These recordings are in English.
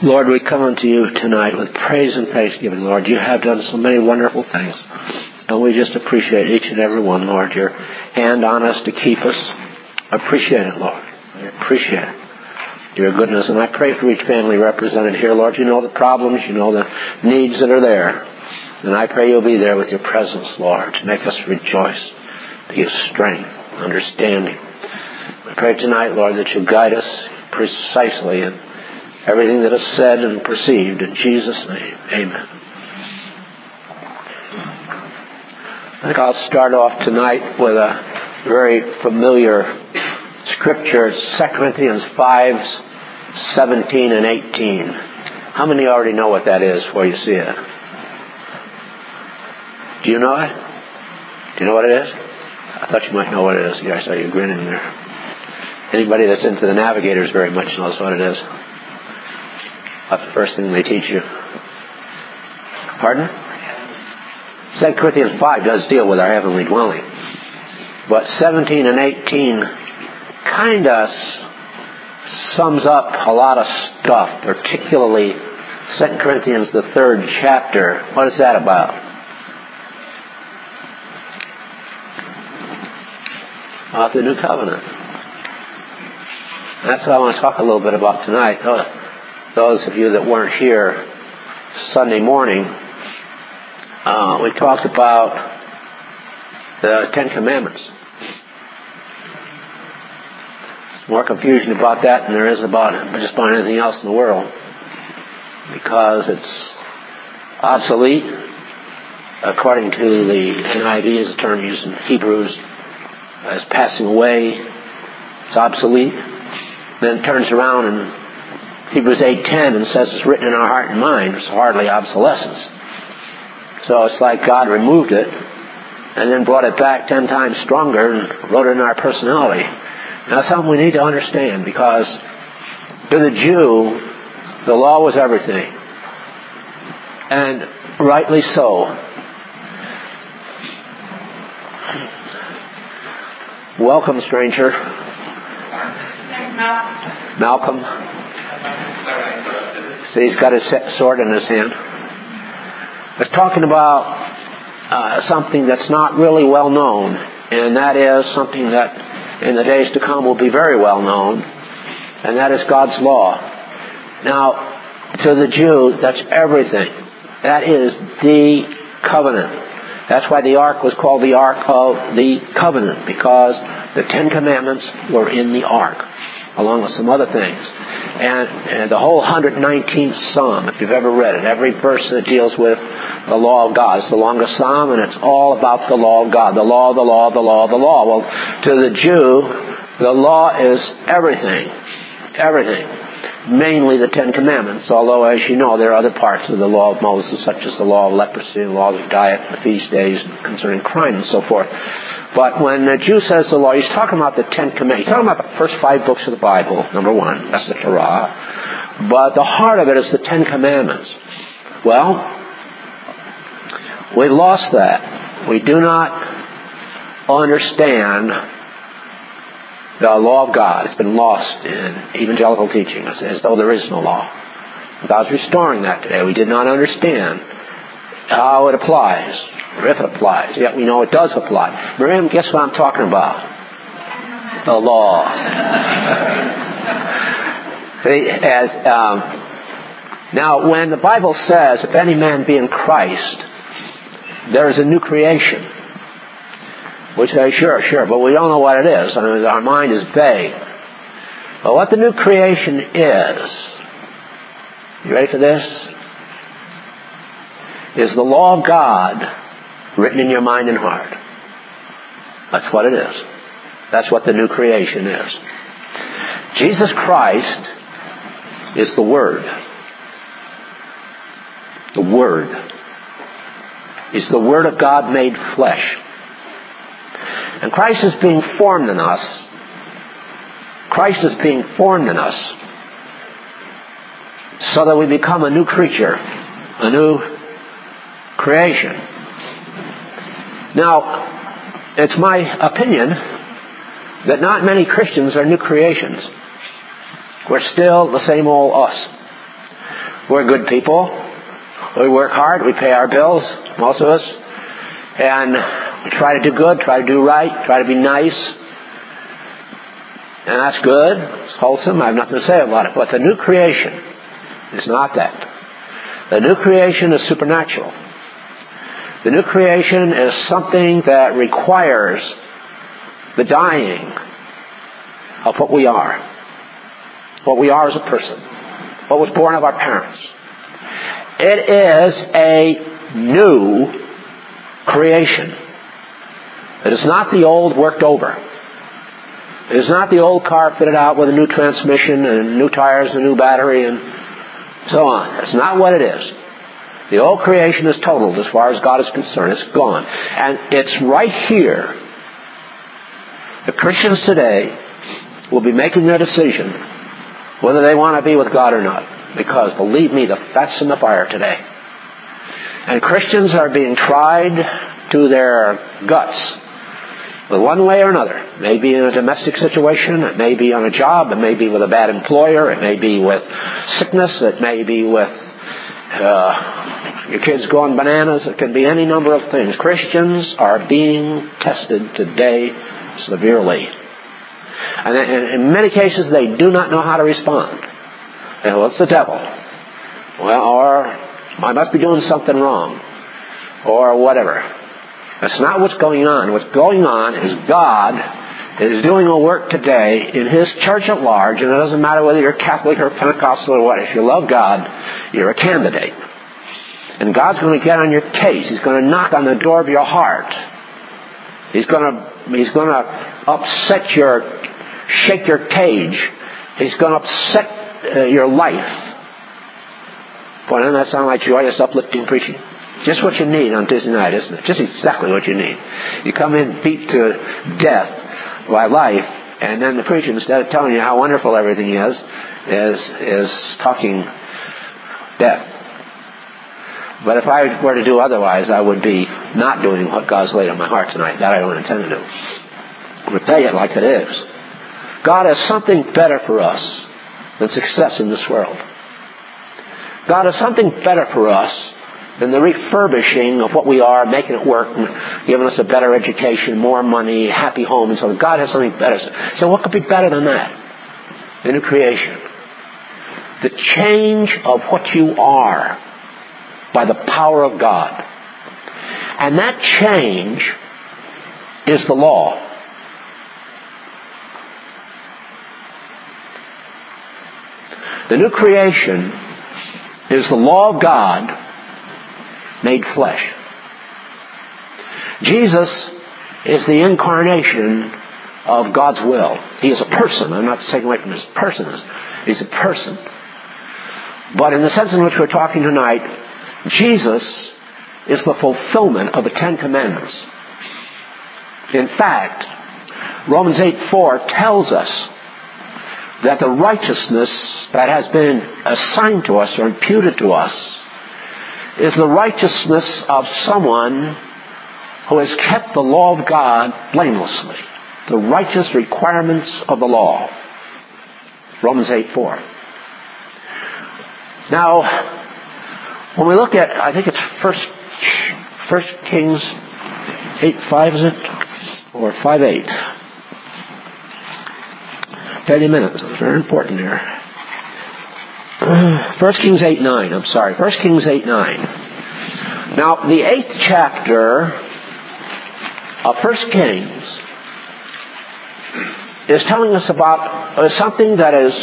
Lord, we come unto you tonight with praise and thanksgiving, Lord. You have done so many wonderful things. And we just appreciate each and every one, Lord. Your hand on us to keep us. Appreciate it, Lord. I appreciate it. Your goodness. And I pray for each family represented here, Lord. You know the problems. You know the needs that are there. And I pray you'll be there with your presence, Lord, to make us rejoice, to give strength, understanding. I pray tonight, Lord, that you'll guide us precisely in everything that is said and perceived. In Jesus' name, amen. I think I'll start off tonight with a very familiar scripture. It's 2 Corinthians 5:17 and 18. How many already know what that is before you see it? Do you know it? Do you know what it is? I thought you might know what it is. Yeah, I saw you grinning there. Anybody that's into the Navigators very much knows what it is. That's the first thing they teach you. Pardon? 2 Corinthians 5 does deal with our heavenly dwelling. But 17 and 18 kind of sums up a lot of stuff, particularly 2 Corinthians, the 3rd chapter. What is that about? About the new covenant. That's what I want to talk a little bit about tonight. Those of you that weren't here Sunday morning, we talked about the Ten Commandments. There's more confusion about that than there is about just about anything else in the world, because it's obsolete, according to the NIV, is a term used in Hebrews, as passing away. It's obsolete. Then it turns around in Hebrews 8:10 and says it's written in our heart and mind. It's hardly obsolescence. So it's like God removed it and then brought it back 10 times stronger and wrote it in our personality. And that's something we need to understand, because to the Jew, the law was everything. And rightly so. Welcome, stranger. Malcolm. See, he's got his sword in his hand. It's talking about something that's not really well known, and that is something that in the days to come will be very well known, and that is God's law. Now, to the Jew, that's everything. That is the covenant. That's why the ark was called the Ark of the Covenant, because the 10 Commandments were in the ark, along with some other things. And the whole 119th Psalm, if you've ever read it, every verse that deals with the law of God. It's the longest Psalm, and it's all about the law of God. The law, the law, the law, the law. Well, to the Jew, the law is everything. Everything. Mainly the 10 Commandments, although, as you know, there are other parts of the law of Moses, such as the law of leprosy, the law of diet, the feast days, concerning crime, and so forth. But when the Jew says the law, he's talking about the 10 Commandments. He's talking about the first 5 books of the Bible, number 1. That's the Torah. But the heart of it is the 10 Commandments. Well, we lost that. We do not understand the law of God. It's been lost in evangelical teaching, as though there is no law. God's restoring that today. We did not understand how it applies, or if it applies. Yet we know it does apply. Miriam, guess what I'm talking about? The law. Now, when the Bible says, if any man be in Christ, there is a new creation. We say, sure, but we don't know what it is. I mean, our mind is vague. But what the new creation is, you ready for this? Is the law of God written in your mind and heart. That's what it is. That's what the new creation is. Jesus Christ is the Word. The Word is the Word of God made flesh. And Christ is being formed in us. Christ is being formed in us so that we become a new creature, a new creation. Now, it's my opinion that not many Christians are new creations. We're still the same old us. We're good people. We work hard. We pay our bills, most of us. And we try to do good, try to do right, try to be nice. And that's good. It's wholesome. I have nothing to say about it. But the new creation is not that. The new creation is supernatural. The new creation is something that requires the dying of what we are. What we are as a person. What was born of our parents. It is a new creation. It is not the old worked over. It is not the old car fitted out with a new transmission and new tires and a new battery and so on. That's not what it is. The old creation is totaled as far as God is concerned. It's gone. And it's right here. The Christians today will be making their decision whether they want to be with God or not. Because, believe me, the fat's in the fire today. And Christians are being tried to their guts. But one way or another. It may be in a domestic situation. It may be on a job. It may be with a bad employer. It may be with sickness. It may be with your kids going bananas. It can be any number of things. Christians are being tested today severely. And in many cases, they do not know how to respond. Well, it's the devil. Well, or I must be doing something wrong. Or whatever. That's not what's going on. What's going on is God is doing a work today in His church at large, and it doesn't matter whether you're Catholic or Pentecostal or what. If you love God, you're a candidate. And God's going to get on your case. He's going to knock on the door of your heart. He's going to shake your cage. He's going to upset your life. Boy, doesn't that sound like joyous, uplifting preaching? Just what you need on Tuesday night, isn't it? Just exactly what you need. You come in beat to death by life, and then the preacher, instead of telling you how wonderful everything is talking death. But if I were to do otherwise, I would be not doing what God's laid on my heart tonight. That I don't intend to do. I'm going to tell you it like it is. God has something better for us than success in this world. God has something better for us than the refurbishing of what we are, making it work, and giving us a better education, more money, happy home, and so on. God has something better. So what could be better than that? The new creation. The change of what you are by the power of God. And that change is the law. The new creation is the law of God made flesh. Jesus is the incarnation of God's will. He is a person. I'm not taking away from his personness. He's a person. But in the sense in which we're talking tonight, Jesus is the fulfillment of the Ten Commandments. In fact, Romans 8:4 tells us that the righteousness that has been assigned to us or imputed to us is the righteousness of someone who has kept the law of God blamelessly. The righteous requirements of the law. Romans 8:4. Now, when we look at, I think it's First Kings 8:5, is it? Or 5:8. Tell you a minute. It's very important here. 1 Kings 8:9. I'm sorry. 1 Kings 8:9. Now, the 8th chapter of 1 Kings is telling us about something that is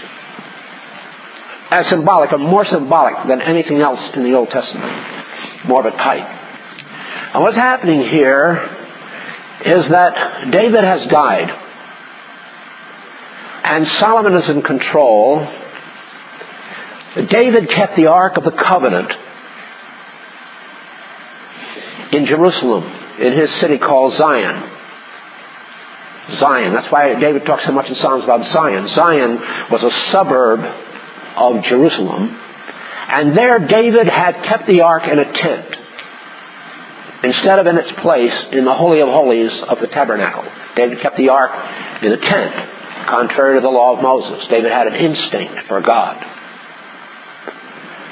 as symbolic, or more symbolic than anything else in the Old Testament. More of a type. And what's happening here is that David has died. And Solomon is in control. David kept the Ark of the Covenant in Jerusalem, in his city called Zion. Zion. That's why David talks so much in Psalms about Zion. Zion was a suburb of Jerusalem. And there David had kept the Ark in a tent, instead of in its place in the Holy of Holies of the tabernacle. David kept the Ark in a tent, contrary to the law of Moses. David had an instinct for God.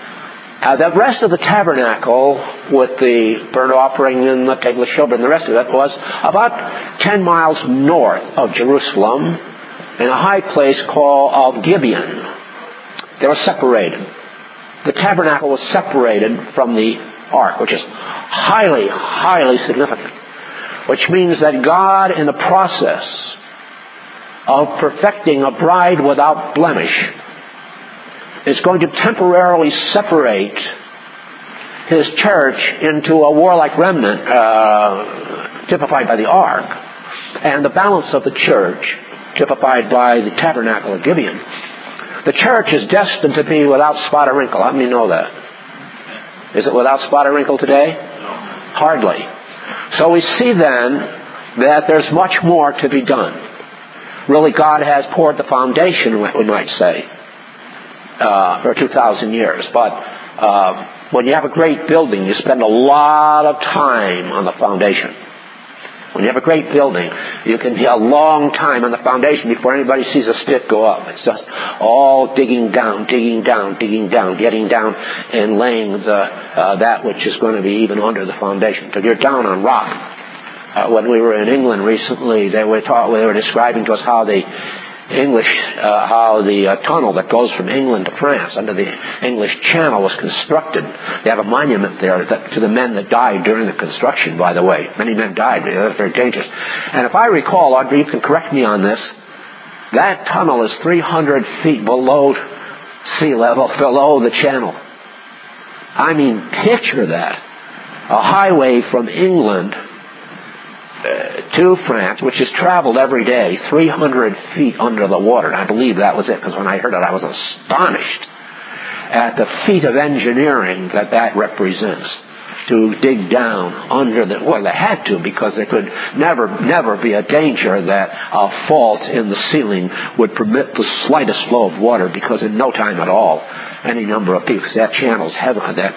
The rest of the tabernacle, with the burnt offering and the table of showbread and the rest of it, was about 10 miles north of Jerusalem in a high place called Gibeon. They were separated. The tabernacle was separated from the ark, which is highly, highly significant. Which means that God, in the process of perfecting a bride without blemish, is going to temporarily separate His church into a warlike remnant, typified by the ark, and the balance of the church, typified by the tabernacle of Gibeon. The church is destined to be without spot or wrinkle. How many know that? Is it without spot or wrinkle today? Hardly. So we see then that there's much more to be done. Really, God has poured the foundation, we might say, for 2,000 years. But when you have a great building, you spend a lot of time on the foundation. When you have a great building, you can be a long time on the foundation before anybody sees a stick go up. It's just all digging down, getting down and laying that which is going to be even under the foundation. So you're down on rock. When we were in England recently, they were describing to us how the tunnel that goes from England to France under the English Channel was constructed. They have a monument there to the men that died during the construction, by the way. Many men died. It was very dangerous. And if I recall, Audrey, you can correct me on this, that tunnel is 300 feet below sea level, below the channel. I mean, picture that. A highway from England to France, which is traveled every day, 300 feet under the water. And I believe that was it, because when I heard it, I was astonished at the feat of engineering that represents, to dig down under the... Well, they had to, because there could never be a danger that a fault in the ceiling would permit the slightest flow of water, because in no time at all, any number of people... That channel's heavy,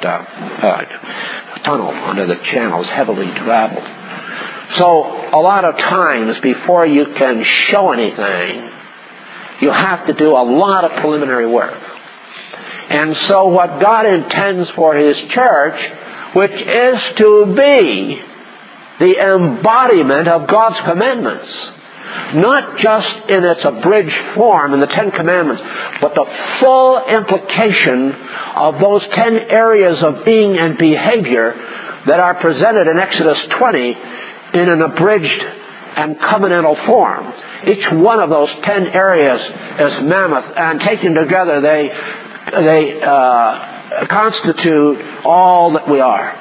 tunnel under the channel is heavily traveled. So, a lot of times, before you can show anything, you have to do a lot of preliminary work. And so what God intends for His church, which is to be the embodiment of God's commandments, not just in its abridged form in the Ten Commandments, but the full implication of those 10 areas of being and behavior that are presented in Exodus 20 in an abridged and covenantal form. Each one of those 10 areas is mammoth, and taken together they constitute all that we are.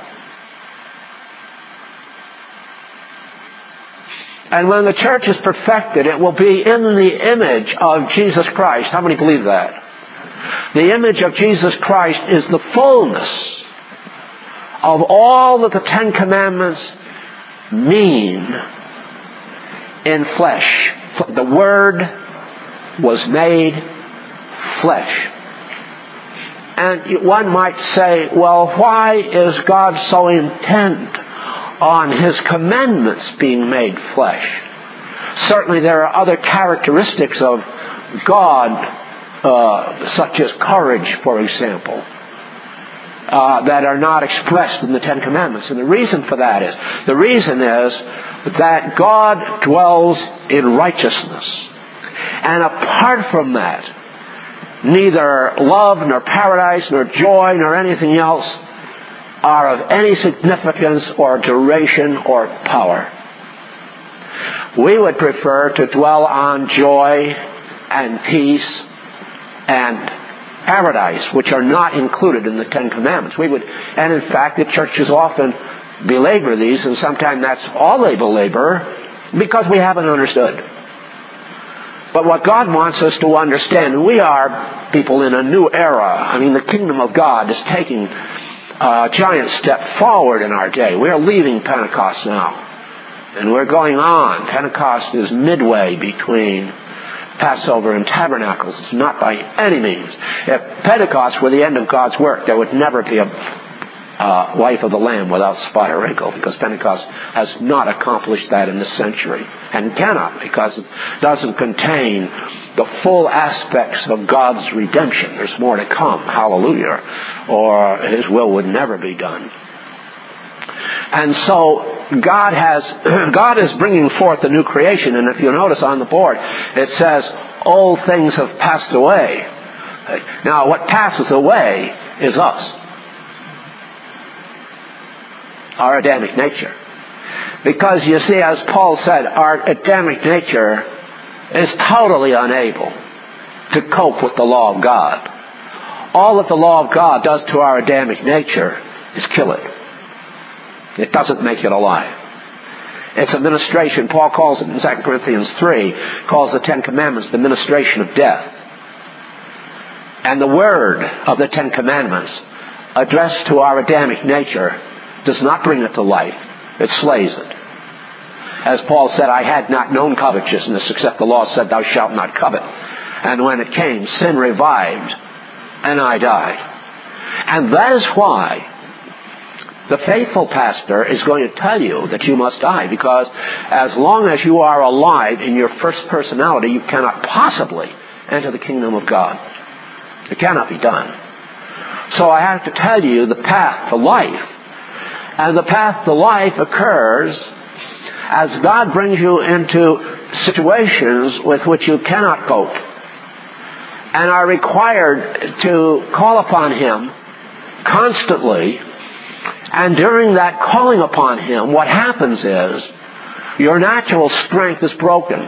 And when the church is perfected, it will be in the image of Jesus Christ. How many believe that? The image of Jesus Christ is the fullness of all that the Ten Commandments mean in flesh. The Word was made flesh. And one might say, well, why is God so intent on His commandments being made flesh? Certainly there are other characteristics of God, such as courage, for example, that are not expressed in the Ten Commandments. And the reason for that is that God dwells in righteousness. And apart from that, neither love, nor paradise, nor joy, nor anything else are of any significance or duration or power. We would prefer to dwell on joy and peace and paradise, which are not included in the Ten Commandments. And in fact, the churches often belabor these, and sometimes that's all they belabor, because we haven't understood. But what God wants us to understand, and we are people in a new era. I mean, the kingdom of God is taking a giant step forward in our day. We are leaving Pentecost now, and we're going on. Pentecost is midway between Passover and Tabernacles. It's not by any means. If Pentecost were the end of God's work, there would never be a wife of the Lamb without spot or wrinkle, because Pentecost has not accomplished that in this century, and cannot, because it doesn't contain the full aspects of God's redemption. There's more to come, hallelujah, or His will would never be done. And so God is bringing forth a new creation, and if you notice on the board, it says, old things have passed away. Now, what passes away is us, our Adamic nature. Because you see, as Paul said, our Adamic nature is totally unable to cope with the law of God. All that the law of God does to our Adamic nature is kill it. It doesn't make it alive. It's a ministration. Paul calls it in 2 Corinthians 3, calls the Ten Commandments the ministration of death. And the word of the Ten Commandments addressed to our Adamic nature does not bring it to life. It slays it. As Paul said, I had not known covetousness, except the law said, thou shalt not covet. And when it came, sin revived, and I died. And that is why the faithful pastor is going to tell you that you must die, because as long as you are alive in your first personality, you cannot possibly enter the kingdom of God. It cannot be done. So I have to tell you the path to life. And the path to life occurs as God brings you into situations with which you cannot cope and are required to call upon Him constantly. And during that calling upon Him, what happens is your natural strength is broken.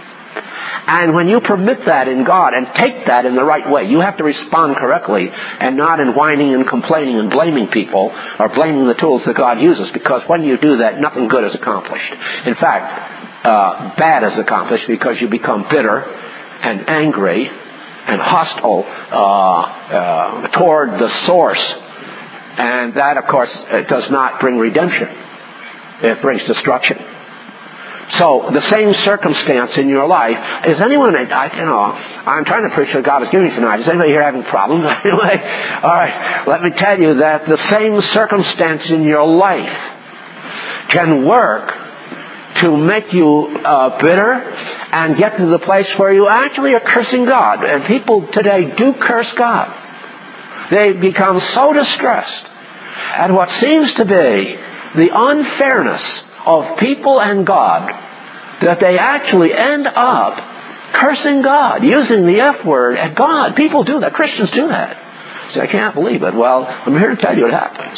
And when you permit that in God and take that in the right way, you have to respond correctly and not in whining and complaining and blaming people or blaming the tools that God uses, because when you do that, nothing good is accomplished. In fact, bad is accomplished, because you become bitter and angry and hostile toward the source. And that, of course, does not bring redemption. It brings destruction. So, the same circumstance in your life, is anyone, I'm trying to preach what God has given me tonight. Is anybody here having problems? Anyway, alright, let me tell you that the same circumstance in your life can work to make you bitter and get to the place where you actually are cursing God. And people today do curse God. They become so distressed at what seems to be the unfairness of people and God that they actually end up cursing God, using the F word at God. People do that. Christians do that. Say, I can't believe it. Well, I'm here to tell you what happens.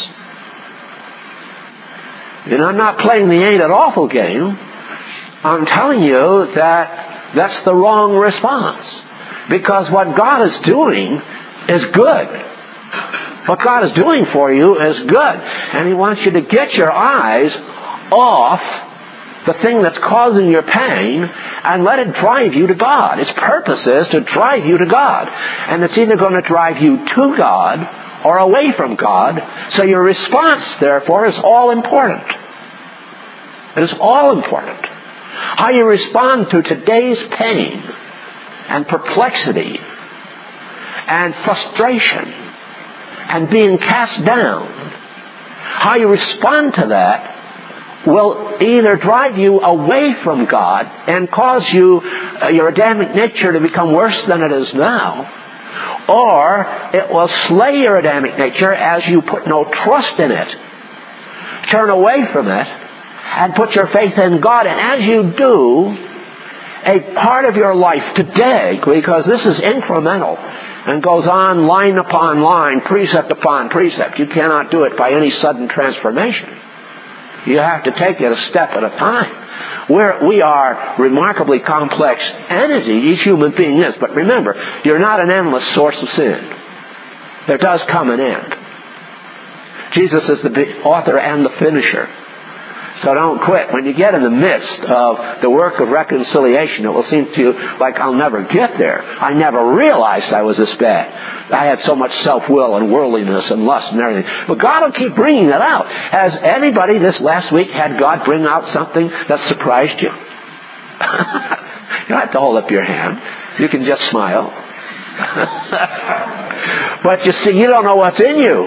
And I'm not playing the ain't it awful game. I'm telling you that that's the wrong response. Because what God is doing is good. What God is doing for you is good. And He wants you to get your eyes off the thing that's causing your pain and let it drive you to God. Its purpose is to drive you to God. And it's either going to drive you to God or away from God. So your response, therefore, is all important. It is all important. How you respond to today's pain and perplexity and frustration and being cast down, how you respond to that will either drive you away from God and cause you, your Adamic nature to become worse than it is now, or it will slay your Adamic nature as you put no trust in it, turn away from it, and put your faith in God. And as you do, a part of your life today, because this is incremental and goes on line upon line, precept upon precept. You cannot do it by any sudden transformation. You have to take it a step at a time. We are remarkably complex entity, each human being is. But remember, you're not an endless source of sin. There does come an end. Jesus is the author and the finisher. So don't quit. When you get in the midst of the work of reconciliation, it will seem to you like I'll never get there. I never realized I was this bad. I had so much self-will and worldliness and lust and everything. But God will keep bringing that out. Has anybody this last week had God bring out something that surprised you? You don't have to hold up your hand. You can just smile. But you see, you don't know what's in you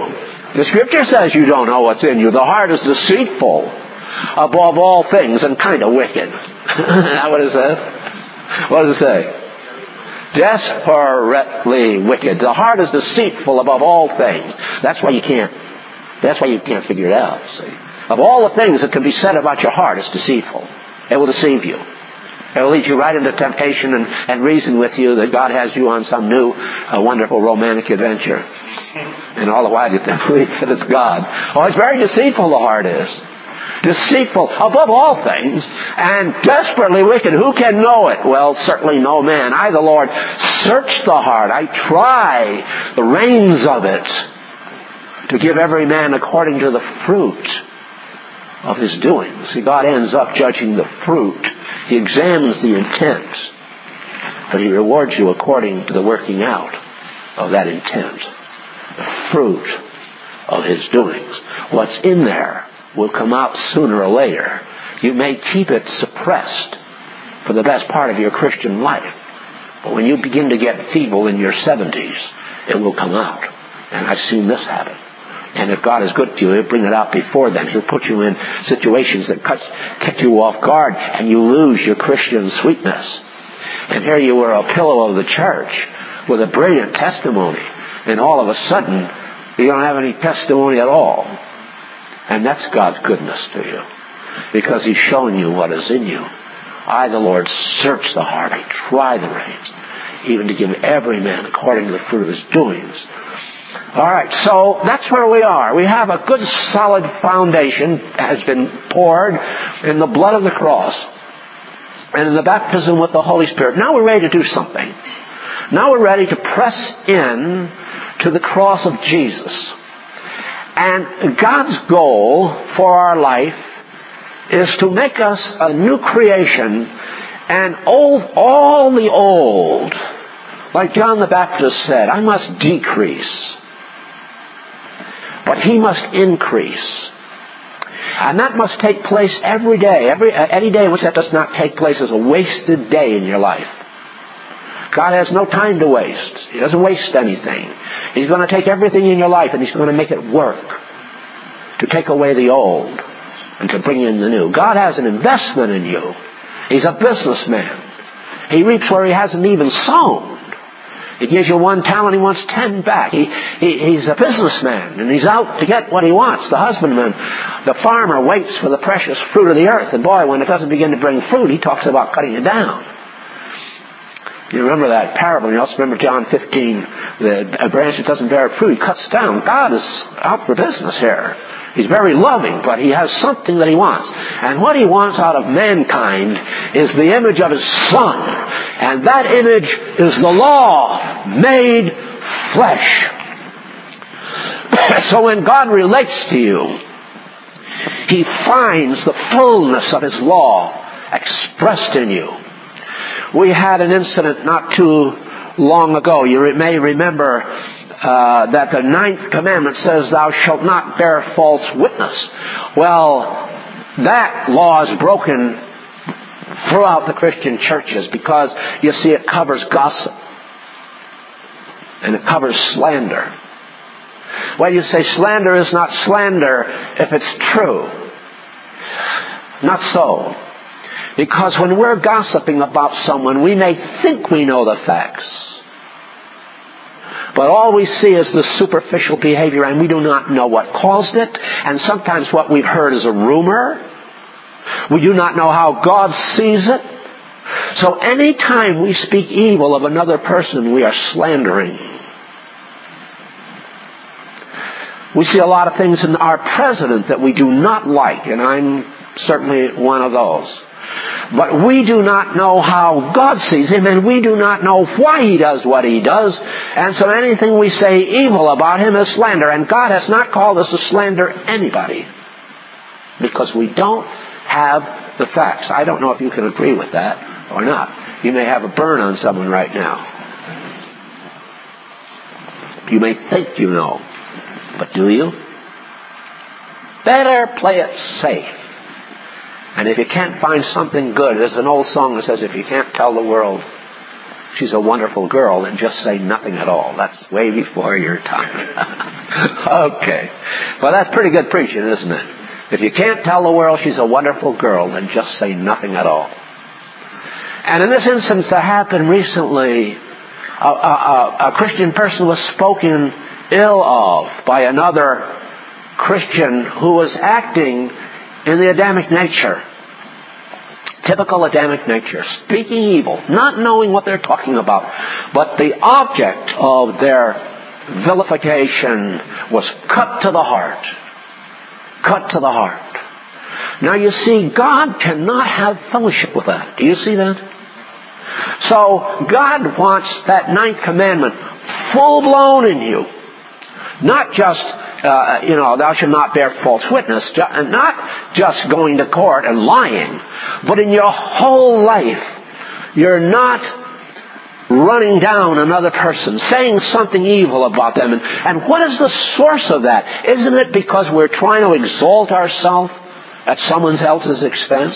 The Scripture says you don't know what's in you. The heart is deceitful above all things and kind of wicked. Isn't that what it says? What does it say? Desperately wicked. The heart is deceitful above all things. That's why you can't figure it out. See? Of all the things that can be said about your heart, it's deceitful. It will deceive you. It will lead you right into temptation and reason with you that God has you on some new, wonderful romantic adventure. And all the while you believe that it's God. Oh, it's very deceitful, the heart is. Deceitful above all things and desperately wicked. Who can know it? Well, certainly no man. I, the Lord, search the heart. I try the reins of it to give every man according to the fruit of his doings. See, God ends up judging the fruit. He examines the intent, but He rewards you according to the working out of that intent. The fruit of His doings. What's in there will come out sooner or later. You may keep it suppressed for the best part of your Christian life, but when you begin to get feeble in your 70s, it will come out. And I've seen this happen. And if God is good to you, He'll bring it out before then. He'll put you in situations that catch you off guard, and you lose your Christian sweetness. And here you were a pillow of the church with a brilliant testimony, and all of a sudden, you don't have any testimony at all. And that's God's goodness to you, because He's showing you what is in you. I, the Lord, search the heart. I try the reins, even to give every man according to the fruit of his doings. All right, so that's where we are. We have a good solid foundation that has been poured in the blood of the cross and in the baptism with the Holy Spirit. Now we're ready to do something. Now we're ready to press in to the cross of Jesus. And God's goal for our life is to make us a new creation and all the old. Like John the Baptist said, I must decrease, but He must increase. And that must take place every day. Any day in which that does not take place is a wasted day in your life. God has no time to waste. He doesn't waste anything. He's going to take everything in your life and He's going to make it work to take away the old and to bring in the new. God has an investment in you. He's a businessman. He reaps where He hasn't even sown. He gives you 1 talent, He wants 10 back. He's a businessman, and he's out to get what he wants. The husbandman, the farmer, waits for the precious fruit of the earth. And boy, when it doesn't begin to bring fruit, he talks about cutting it down. You remember that parable. You also remember John 15, the branch that doesn't bear fruit, He cuts down. God is out for business here. He's very loving, but He has something that He wants. And what He wants out of mankind is the image of His Son. And that image is the law made flesh. So when God relates to you, He finds the fullness of His law expressed in you. We had an incident not too long ago. You may remember that the 9th commandment says, thou shalt not bear false witness. Well, that law is broken throughout the Christian churches because, you see, it covers gossip. And it covers slander. Well, you say slander is not slander if it's true. Not so. Because when we're gossiping about someone, we may think we know the facts. But all we see is the superficial behavior, and we do not know what caused it. And sometimes what we've heard is a rumor. We do not know how God sees it. So any time we speak evil of another person, we are slandering. We see a lot of things in our president that we do not like, and I'm certainly one of those. But we do not know how God sees him, and we do not know why he does what he does. And so anything we say evil about him is slander. And God has not called us to slander anybody, because we don't have the facts. I don't know if you can agree with that or not. You may have a burn on someone right now. You may think you know, but do you? Better play it safe. And if you can't find something good, there's an old song that says, if you can't tell the world she's a wonderful girl, then just say nothing at all. That's way before your time. Okay. Well, that's pretty good preaching, isn't it? If you can't tell the world she's a wonderful girl, then just say nothing at all. And in this instance that happened recently, a Christian person was spoken ill of by another Christian who was acting in the Adamic nature. Typical Adamic nature. Speaking evil, not knowing what they're talking about. But the object of their vilification was cut to the heart. Cut to the heart. Now you see, God cannot have fellowship with that. Do you see that? So God wants that 9th commandment full-blown in you. Not just, thou shalt not bear false witness, not just going to court and lying, but in your whole life, you're not running down another person, saying something evil about them. And what is the source of that? Isn't it because we're trying to exalt ourselves at someone else's expense?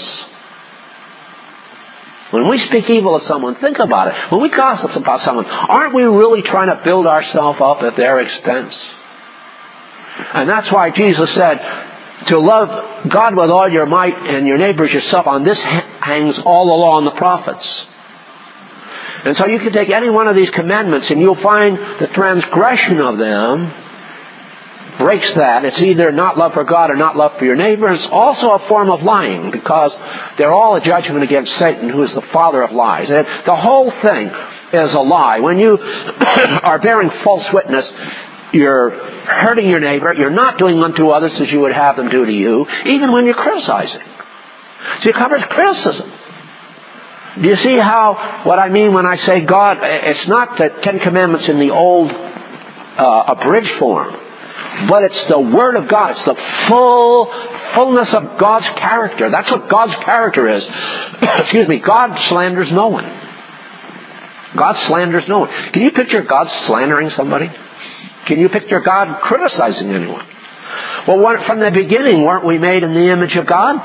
When we speak evil of someone, think about it. When we gossip about someone, aren't we really trying to build ourselves up at their expense? And that's why Jesus said, to love God with all your might and your neighbor as yourself, on this hangs all the law and the prophets. And so you can take any one of these commandments and you'll find the transgression of them breaks that. It's either not love for God or not love for your neighbor. It's also a form of lying because they're all a judgment against Satan, who is the father of lies. And the whole thing is a lie. When you are bearing false witness, you're hurting your neighbor. You're not doing unto others as you would have them do to you, even when you're criticizing. So it covers criticism. Do you see what I mean when I say God? It's not the 10 Commandments in the old abridged form. But it's the Word of God. It's the fullness of God's character. That's what God's character is. Excuse me. God slanders no one. God slanders no one. Can you picture God slandering somebody? Can you picture God criticizing anyone? Well, from the beginning, weren't we made in the image of God?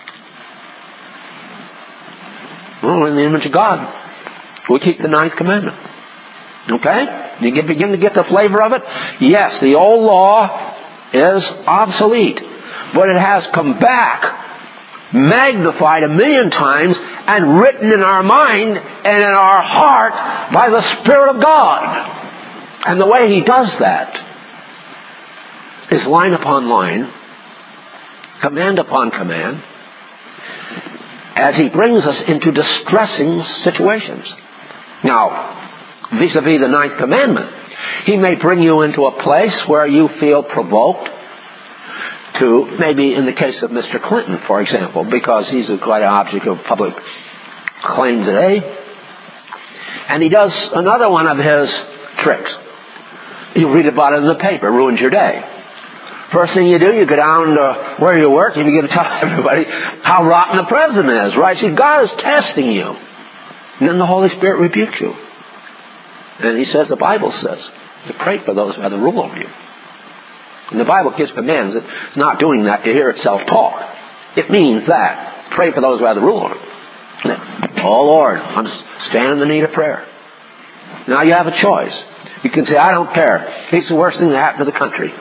Well, we're in the image of God. We keep the 9th commandment. Okay? You begin to get the flavor of it? Yes, the old law is obsolete. But it has come back, magnified 1,000,000 times, and written in our mind and in our heart by the Spirit of God. And the way He does that is line upon line, command upon command, as He brings us into distressing situations. Now, vis-a-vis the 9th commandment, He may bring you into a place where you feel provoked to, maybe in the case of Mr. Clinton, for example, because he's quite an object of public claim today. And he does another one of his tricks. You read about it in the paper, ruins your day. First thing you do, you go down to where you work and you begin to tell everybody how rotten the president is, right? See, God is testing you. And then the Holy Spirit rebukes you. And He says, the Bible says, to pray for those who have the rule over you. And the Bible gives commands. It's not doing that to hear itself talk. It means that. Pray for those who have the rule over you. Oh, Lord, I'm standing in the need of prayer. Now you have a choice. You can say, I don't care. It's the worst thing that happened to the country.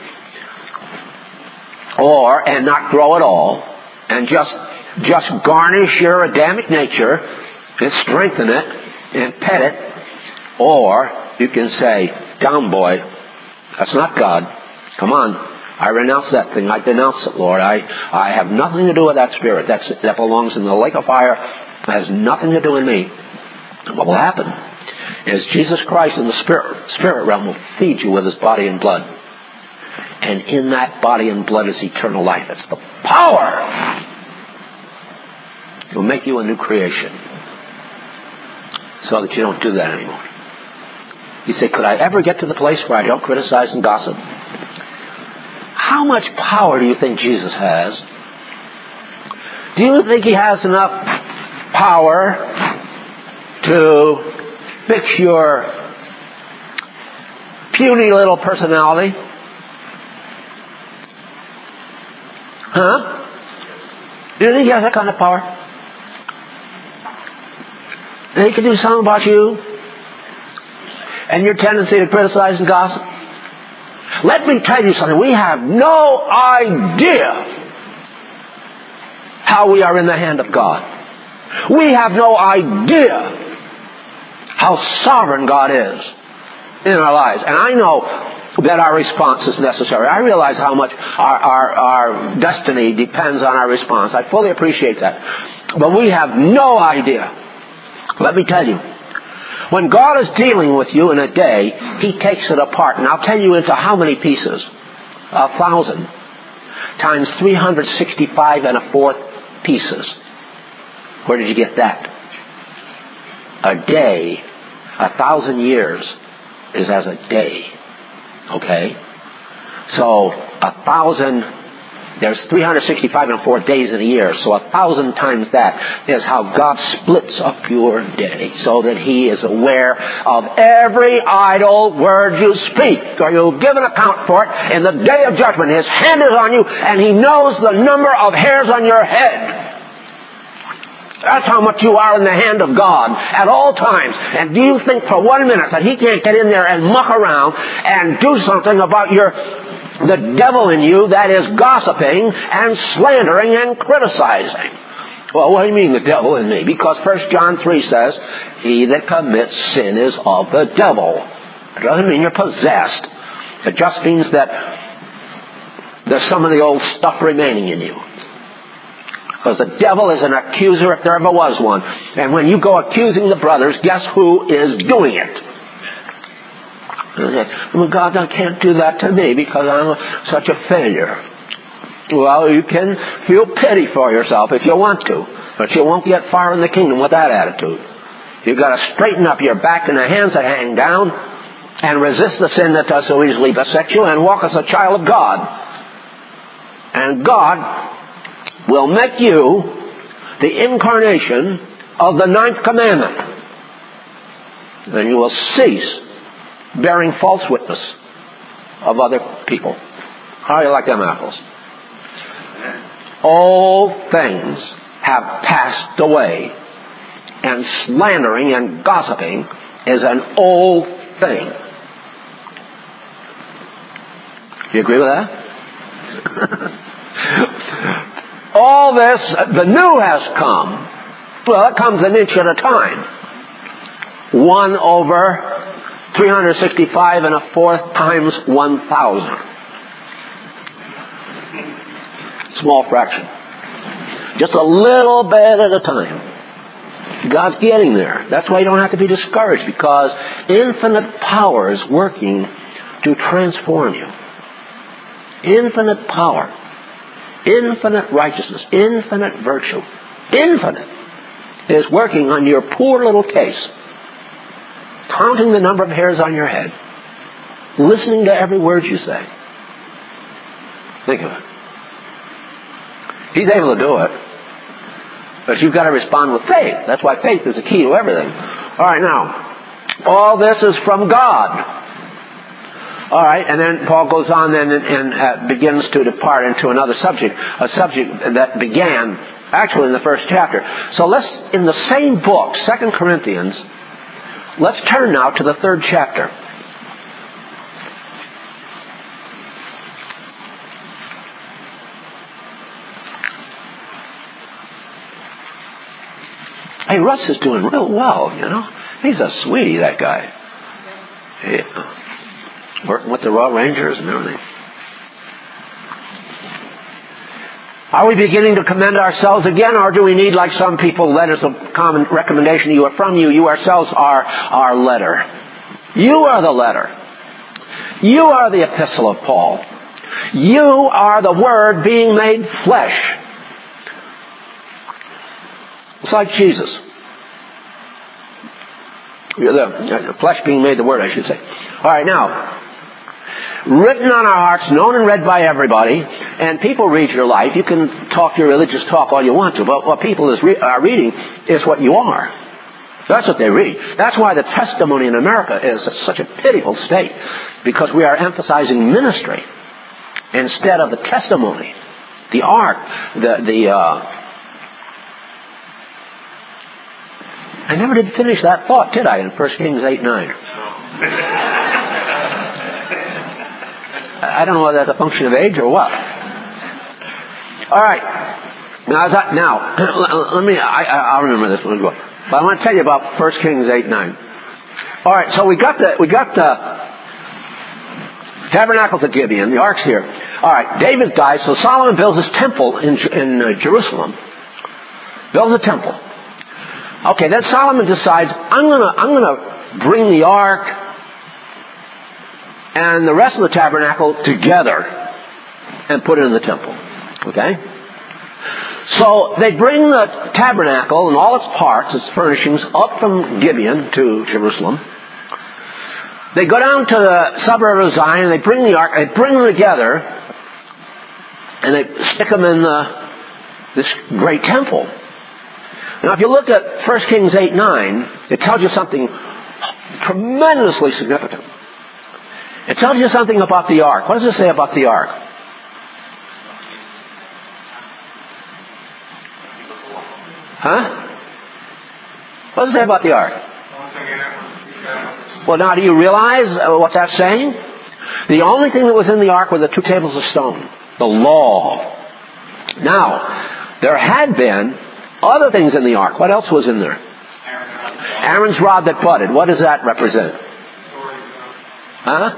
And not grow at all. And just garnish your Adamic nature and strengthen it and pet it. Or you can say, down boy, that's not God. Come on, I renounce that thing. I denounce it, Lord. I have nothing to do with that spirit. That belongs in the lake of fire. It has nothing to do with me. And what will happen is Jesus Christ in the spirit realm will feed you with His body and blood. And in that body and blood is eternal life. It's the power. It will make you a new creation. So that you don't do that anymore. You say, could I ever get to the place where I don't criticize and gossip? How much power do you think Jesus has? Do you think He has enough power to fix your puny little personality? Huh? Do you think He has that kind of power? And He can do something about you and your tendency to criticize and gossip? Let me tell you something. We have no idea how we are in the hand of God. We have no idea how sovereign God is in our lives. And I know that our response is necessary. I realize how much our destiny depends on our response. I fully appreciate that. But we have no idea. Let me tell you, when God is dealing with you in a day, He takes it apart. And I'll tell you into how many pieces? 1,000 times 365 and a fourth pieces. Where did you get that? A day, 1,000 years is as a day. Okay? So 1,000, there's 365 and 4 days in a year. So 1,000 times that is how God splits up your day, so that He is aware of every idle word you speak, or you'll give an account for it in the day of judgment. His hand is on you, and He knows the number of hairs on your head. That's how much you are in the hand of God at all times. And do you think for 1 minute that He can't get in there and muck around and do something about the devil in you that is gossiping and slandering and criticizing? Well, what do you mean the devil in me? Because 1 John 3 says, he that commits sin is of the devil. It doesn't mean you're possessed. It just means that there's some of the old stuff remaining in you. Because the devil is an accuser if there ever was one. And when you go accusing the brothers, guess who is doing it? Well, God, I can't do that to me because I'm such a failure. Well, you can feel pity for yourself if you want to, but you won't get far in the kingdom with that attitude. You've got to straighten up your back and the hands that hang down and resist the sin that does so easily beset you and walk as a child of God. And God will make you the incarnation of the 9th commandment. And you will cease bearing false witness of other people. How do you like them apples? All things have passed away, and slandering and gossiping is an old thing. Do you agree with that? All this, the new has come. Well, it comes an inch at a time. 1 over 365 and a fourth times 1,000. Small fraction. Just a little bit at a time. God's getting there. That's why you don't have to be discouraged, because infinite power is working to transform you. Infinite power. Infinite righteousness, infinite virtue, infinite, is working on your poor little case. Counting the number of hairs on your head. Listening to every word you say. Think of it. He's able to do it. But you've got to respond with faith. That's why faith is the key to everything. All right, now, all this is from God. All right, and then Paul goes on then and begins to depart into another subject, a subject that began actually in the first chapter. So let's, in the same book, 2 Corinthians, let's turn now to the 3rd chapter. Hey, Russ is doing real well, you know. He's a sweetie, that guy. Yeah. Working with the Royal Rangers and everything. Are we beginning to commend ourselves again, or do we need, like some people, letters of common recommendation? You are from you. You ourselves are our letter. You are the letter. You are the epistle of Paul. You are the Word being made flesh. It's like Jesus. The flesh being made the Word, I should say. All right, now, written on our hearts, known and read by everybody, and people read your life. You can talk your religious talk all you want to, but what people are reading is what you are. That's what they read. That's why the testimony in America is such a pitiful state, because we are emphasizing ministry instead of the testimony, the art, I never did finish that thought, did I, in 1 Kings 8:9? I don't know whether that's a function of age or what. All right. I'll remember this one. But I want to tell you about 1 Kings 8:9. All right, so we got the tabernacles at Gibeon. The ark's here. All right, David dies, so Solomon builds his temple in Jerusalem. Builds a temple. Okay, then Solomon decides, I'm gonna bring the ark and the rest of the tabernacle together and put it in the temple. Okay? So they bring the tabernacle and all its parts, its furnishings, up from Gibeon to Jerusalem. They go down to the suburb of Zion, and they bring the ark, they bring them together, and they stick them in this great temple. Now, if you look at 1 Kings 8:9, it tells you something tremendously significant. It tells you something about the ark. What does it say about the ark? Huh? What does it say about the ark? Well, now, do you realize what that's saying? The only thing that was in the ark were the 2 tables of stone. The law. Now, there had been other things in the ark. What else was in there? Aaron's rod that budded. What does that represent? Huh?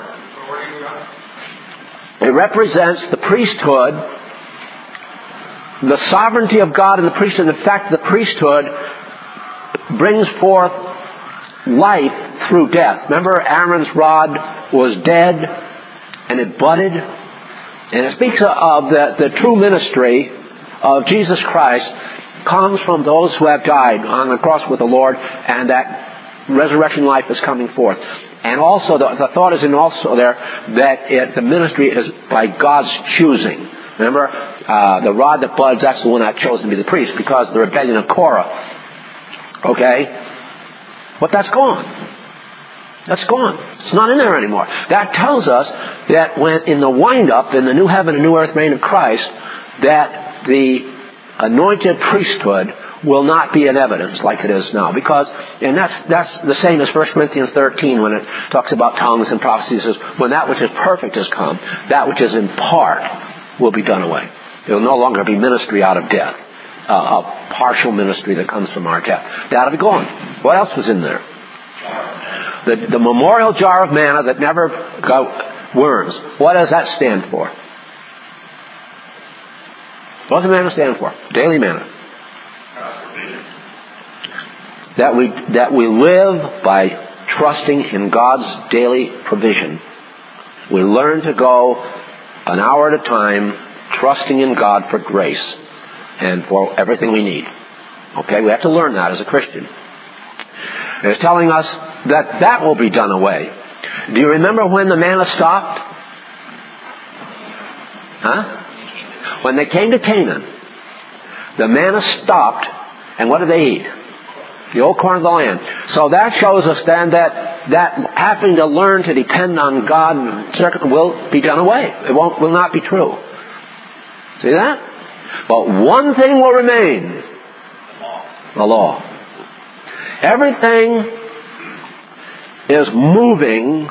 It represents the priesthood, the sovereignty of God in the priesthood. The fact that the priesthood brings forth life through death. Remember, Aaron's rod was dead and it budded. And it speaks of the true ministry of Jesus Christ comes from those who have died on the cross with the Lord, and that resurrection life is coming forth. And also, the thought is in also there that the ministry is by God's choosing. Remember, the rod that buds, that's the one that chose to be the priest because of the rebellion of Korah. Okay? But that's gone. That's gone. It's not in there anymore. That tells us that when in the wind-up, in the new heaven and new earth reign of Christ, that the anointed priesthood will not be in evidence like it is now. Because, and that's the same as 1 Corinthians 13 when it talks about tongues and prophecies. It says, when that which is perfect has come, that which is in part will be done away. There will no longer be ministry out of death. A partial ministry that comes from our death. That'll be gone. What else was in there? The memorial jar of manna that never got worms. What does that stand for? What does manna stand for? Daily manna. That we live by trusting in God's daily provision. We learn to go an hour at a time, trusting in God for grace and for everything we need. Okay, we have to learn that as a Christian. It's telling us that will be done away. Do you remember when the manna stopped? Huh? When they came to Canaan, the manna stopped, and what did they eat? The old corn of the land. So that shows us then that having to learn to depend on God will be done away. It will not be true. See that? But one thing will remain. The law. Everything is moving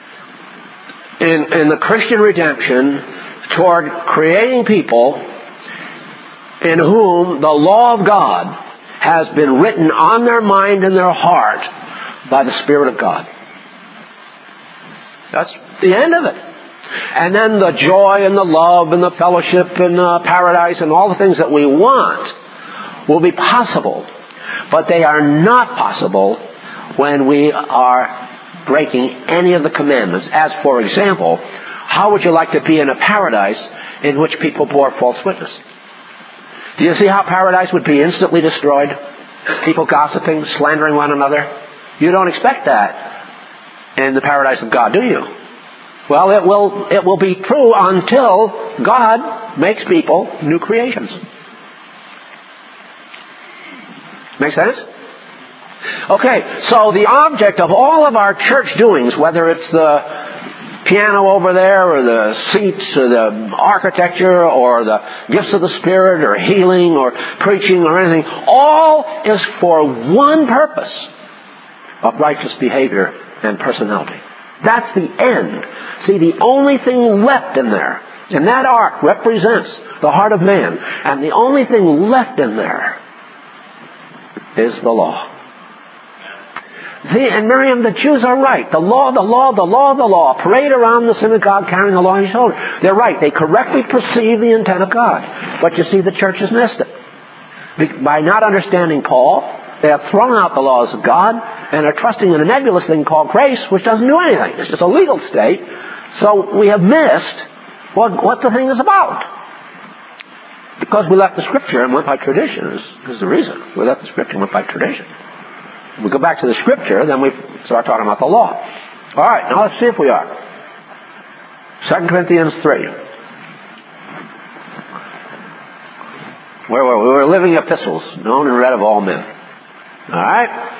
in the Christian redemption toward creating people in whom the law of God has been written on their mind and their heart by the Spirit of God. That's the end of it. And then the joy and the love and the fellowship and the paradise and all the things that we want will be possible. But they are not possible when we are breaking any of the commandments. As, for example, how would you like to be in a paradise in which people bore false witness? Do you see how paradise would be instantly destroyed? People gossiping, slandering one another. You don't expect that in the paradise of God, do you? Well, it will be true until God makes people new creations. Make sense? Okay, so the object of all of our church doings, whether it's the piano over there, or the seats, or the architecture, or the gifts of the Spirit, or healing, or preaching, or anything, all is for one purpose of righteous behavior and personality. That's the end. See, the only thing left in there, and that ark represents the heart of man, and the only thing left in there is the law. See, and Miriam, the Jews are right. The law, the law, the law, the law. Parade around the synagogue carrying the law on his shoulder. They're right. They correctly perceive the intent of God. But you see, the church has missed it. By not understanding Paul, they have thrown out the laws of God and are trusting in a nebulous thing called grace, which doesn't do anything. It's just a legal state. So we have missed what the thing is about. Because we left the Scripture and went by tradition is the reason. We left the Scripture and went by tradition. If we go back to the Scripture, then we start talking about the law. All right, now let's see if we are. 2 Corinthians 3. Where were we? We were living epistles, known and read of all men. All right?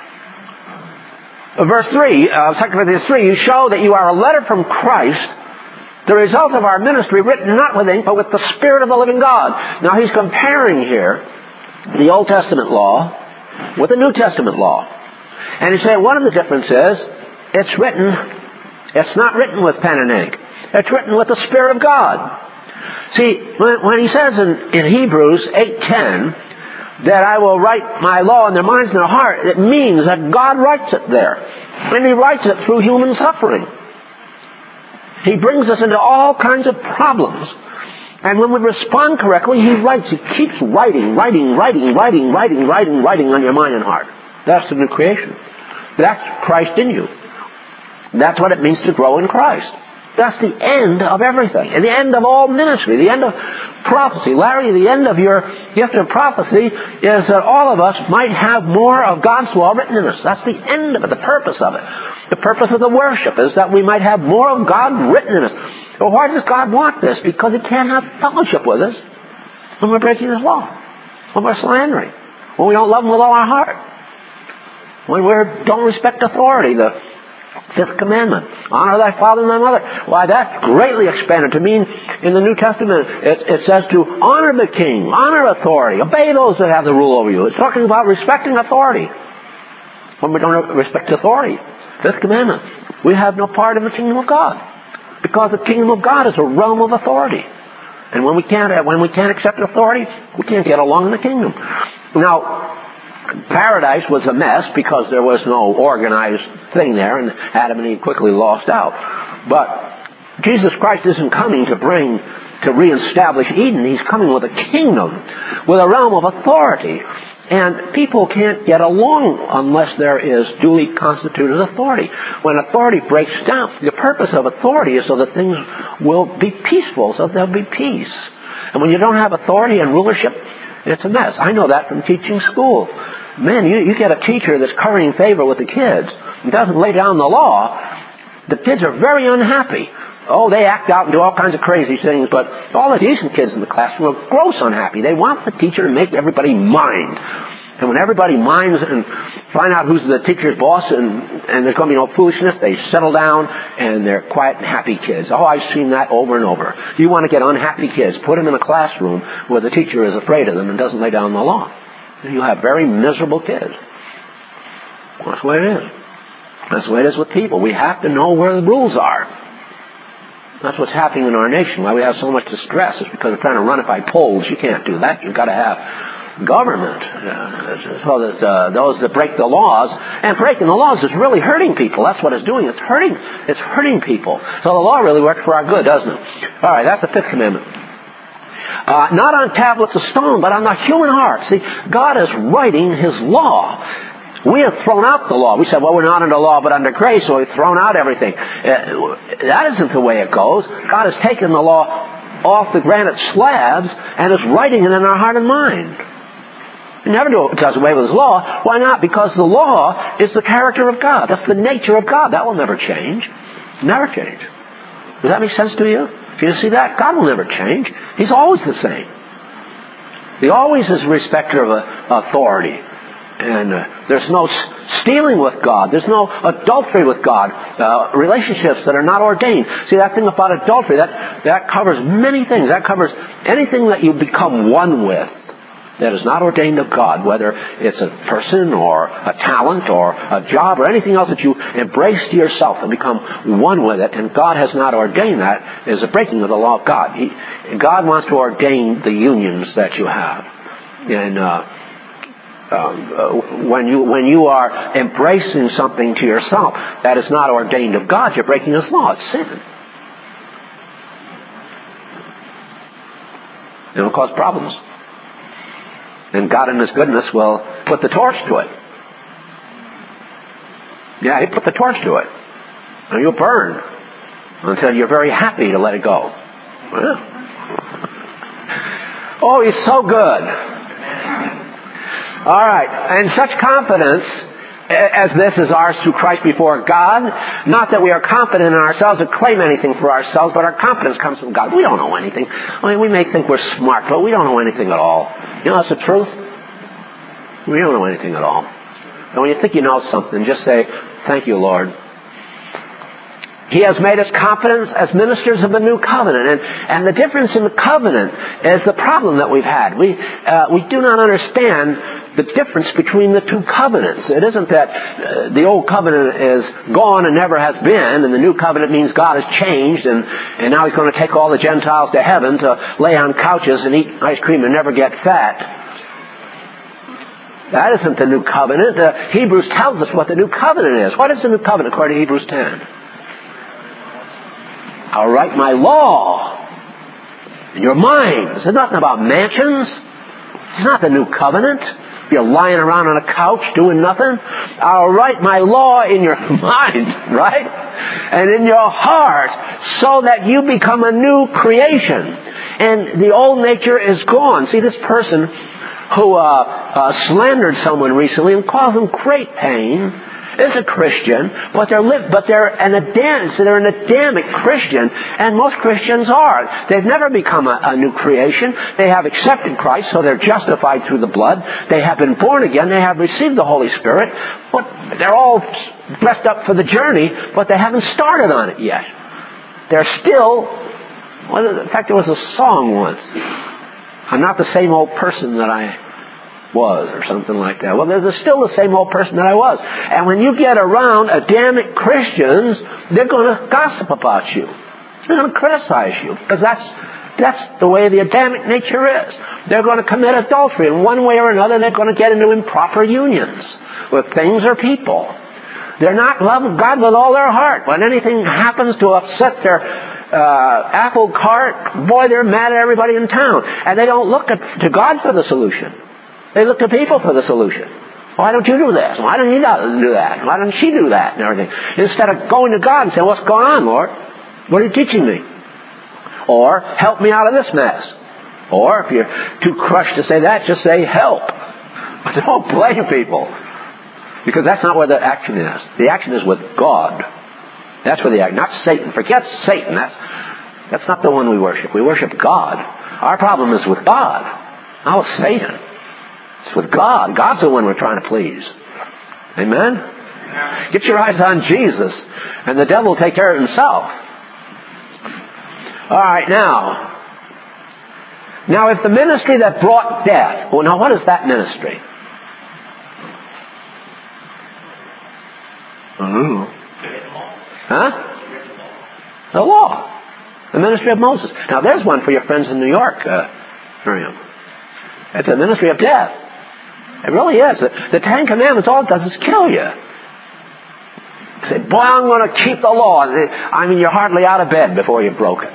Verse 3, 2 Corinthians 3, you show that you are a letter from Christ, the result of our ministry, written not with ink, but with the Spirit of the living God. Now he's comparing here the Old Testament law with the New Testament law. And he's saying one of the differences, it's not written with pen and ink. It's written with the Spirit of God. See, when he says in Hebrews 8:10 that I will write my law in their minds and their heart, it means that God writes it there. And he writes it through human suffering. He brings us into all kinds of problems. And when we respond correctly, he writes. He keeps writing on your mind and heart. That's the new creation. That's Christ in you. That's what it means to grow in Christ. That's the end of everything. And the end of all ministry. The end of prophecy. Larry, the end of your gift of prophecy is that all of us might have more of God's law written in us. That's the end of it, the purpose of it. The purpose of the worship is that we might have more of God written in us. Well, why does God want this? Because He can't have fellowship with us when we're breaking His law. When we're slandering. When we don't love Him with all our heart. When we don't respect authority. The Fifth commandment, honor thy father and thy mother. Why, that's greatly expanded to mean in the New Testament it says to honor the king, honor authority, obey those that have the rule over you. It's talking about respecting authority. When we don't respect authority, Fifth commandment, we have no part in the kingdom of God. Because the kingdom of God is a realm of authority. And when we can't accept authority, we can't get along in the kingdom. Now, Paradise was a mess because there was no organized thing there, and Adam and Eve quickly lost out. But Jesus Christ isn't coming to reestablish Eden. He's coming with a kingdom, with a realm of authority. And people can't get along unless there is duly constituted authority. When authority breaks down, the purpose of authority is so that things will be peaceful, so there'll be peace. And when you don't have authority and rulership, it's a mess. I know that from teaching school. Man, you get a teacher that's currying favor with the kids and doesn't lay down the law, the kids are very unhappy. Oh, they act out and do all kinds of crazy things, but all the decent kids in the classroom are gross unhappy. They want the teacher to make everybody mind. And when everybody minds and find out who's the teacher's boss and there's going to be no foolishness, they settle down and they're quiet and happy kids. Oh, I've seen that over and over. If you want to get unhappy kids, put them in a classroom where the teacher is afraid of them and doesn't lay down the law. You'll have very miserable kids. That's the way it is. That's the way it is with people. We have to know where the rules are. That's what's happening in our nation. Why we have so much distress is because we're trying to run it by polls. You can't do that. You've got to have government. So that those that break the laws, and breaking the laws is really hurting people. That's what it's doing. It's hurting people. So the law really works for our good, doesn't it? All right, that's the Fifth commandment. Not on tablets of stone, but on the human heart. See, God is writing His law. We have thrown out the law. We said, well, we're not under law, but under grace, so we've thrown out everything. That isn't the way it goes. God has taken the law off the granite slabs and is writing it in our heart and mind. He never does away with His law. Why not? Because the law is the character of God. That's the nature of God. That will never change. Never change. Does that make sense to you? If you see that, God will never change. He's always the same. He always is a respecter of authority. And there's no stealing with God. There's no adultery with God. Relationships that are not ordained. See, that thing about adultery, that covers many things. That covers anything that you become one with. that is not ordained of God, whether it's a person or a talent or a job or anything else that you embrace to yourself and become one with it, and God has not ordained that, is a breaking of the law of God. God wants to ordain the unions that you have. And when you are embracing something to yourself that is not ordained of God, you're breaking His law. It's sin. It'll cause problems. And God in His goodness will put the torch to it. Yeah, He put the torch to it. And you'll burn until you're very happy to let it go. Yeah. Oh, He's so good. All right. And such confidence as this is ours through Christ before God. Not that we are confident in ourselves or claim anything for ourselves, but our confidence comes from God. We don't know anything. I mean, we may think we're smart, but we don't know anything at all. You know, that's the truth. We don't know anything at all. And when you think you know something, just say, "Thank you, Lord." He has made us confident as ministers of the new covenant. And the difference in the covenant is the problem that we've had. We do not understand the difference between the two covenants. It isn't that the old covenant is gone and never has been, and the new covenant means God has changed, and now He's going to take all the Gentiles to heaven to lay on couches and eat ice cream and never get fat. That isn't the new covenant. Hebrews tells us what the new covenant is. What is the new covenant according to Hebrews 10? I'll write my law in your minds. It's nothing about mansions. It's not the new covenant. You're lying around on a couch doing nothing. I'll write my law in your mind, right? And in your heart, so that you become a new creation. And the old nature is gone. See, this person who slandered someone recently and caused them great pain is a Christian, but they're an Adamic Christian, and most Christians are. They've never become a new creation. They have accepted Christ, so they're justified through the blood. They have been born again. They have received the Holy Spirit. But they're all dressed up for the journey, but they haven't started on it yet. They're still, in fact, there was a song once, "I'm not the same old person that I was," or something like that. Well, there's still the same old person that I was. And when you get around Adamic Christians, they're going to gossip about you. They're going to criticize you, because that's the way the Adamic nature is. They're going to commit adultery. In one way or another, they're going to get into improper unions with things or people. They're not loving God with all their heart. When anything happens to upset their apple cart, boy, they're mad at everybody in town. And they don't look to God for the solution. They look to people for the solution. Why don't you do this? Why don't you do that? Why don't she do that? And everything. Instead of going to God and saying, "What's going on, Lord? What are you teaching me?" Or, "Help me out of this mess." Or, if you're too crushed to say that, just say, "Help." But don't blame people. Because that's not where the action is. The action is with God. That's where the action, not Satan. Forget Satan. That's not the one we worship. We worship God. Our problem is with God, not with Satan. It's with God. God's the one we're trying to please. Amen? Get your eyes on Jesus, and the devil will take care of himself. All right, now if the ministry that brought death, well, now what is that ministry? Huh? The law. The ministry of Moses. Now there's one for your friends in New York, Miriam. It's a ministry of death. It really is. The Ten Commandments, all it does is kill you. You say, "Boy, I'm going to keep the law." I mean, you're hardly out of bed before you've broken.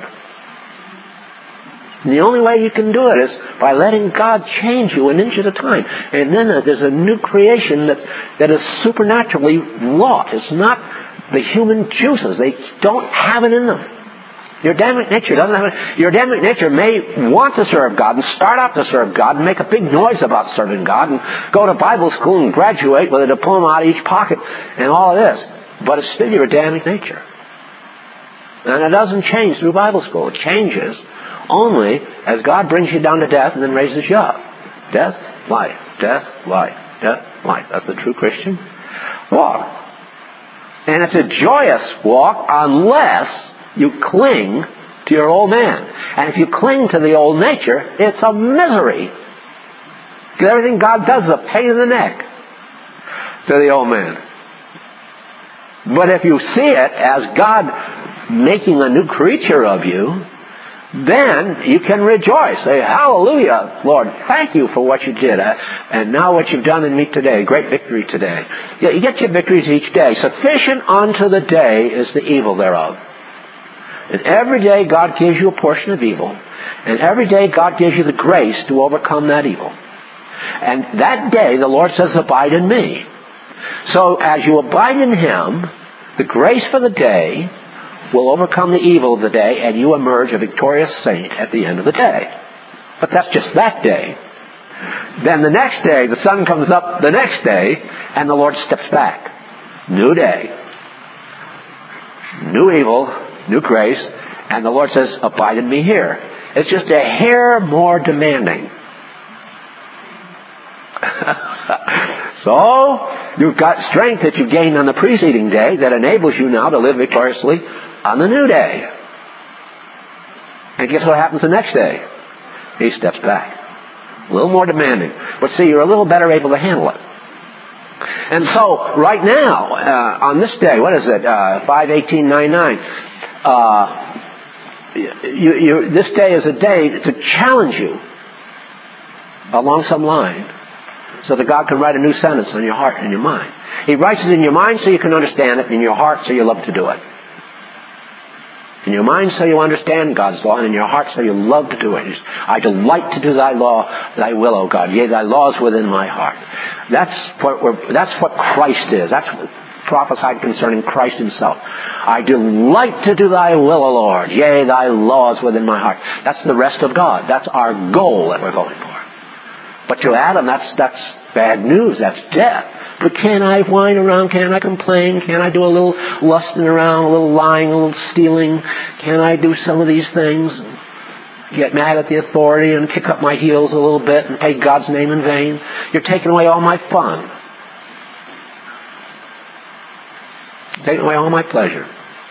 And the only way you can do it is by letting God change you an inch at a time. And then there's a new creation that is supernaturally wrought. It's not the human juices. They don't have it in them. Your Adamic nature doesn't have it. Your Adamic nature may want to serve God and start out to serve God and make a big noise about serving God and go to Bible school and graduate with a diploma out of each pocket and all of this. But it's still your Adamic nature. And it doesn't change through Bible school. It changes only as God brings you down to death and then raises you up. Death, life. Death, life. Death, life. That's the true Christian walk. And it's a joyous walk unless you cling to your old man. And if you cling to the old nature, it's a misery. Because everything God does is a pain in the neck to the old man. But if you see it as God making a new creature of you, then you can rejoice. Say, hallelujah, Lord, thank you for what you did. And now what you've done in me today, great victory today. Yeah, you get your victories each day. Sufficient unto the day is the evil thereof. And every day God gives you a portion of evil. And every day God gives you the grace to overcome that evil. And that day the Lord says, abide in me. So as you abide in Him, the grace for the day will overcome the evil of the day, and you emerge a victorious saint at the end of the day. But that's just that day. Then the next day, the sun comes up the next day, and the Lord steps back. New day. New evil, new grace, and the Lord says, abide in me here. It's just a hair more demanding. So, you've got strength that you gained on the preceding day that enables you now to live victoriously on the new day. And guess what happens the next day? He steps back. A little more demanding. But see, you're a little better able to handle it. And so, right now, on this day, what is it? 5/18/99. This day is a day to challenge you along some line, so that God can write a new sentence in your heart and your mind. He writes it in your mind so you can understand it, in your heart so you love to do it. In your mind so you understand God's law, and in your heart so you love to do it. I delight to do thy law, thy will, O God. Yea, thy law is within my heart. That's what Christ is. That's what prophesied concerning Christ Himself. I delight to do thy will, O Lord. Yea, thy law is within my heart. That's the rest of God. That's our goal that we're going for. But to Adam, that's bad news. That's death. But can I whine around? Can I complain? Can I do a little lusting around, a little lying, a little stealing? Can I do some of these things? Get mad at the authority and kick up my heels a little bit and take God's name in vain? You're taking away all my fun. Taking away all my pleasure.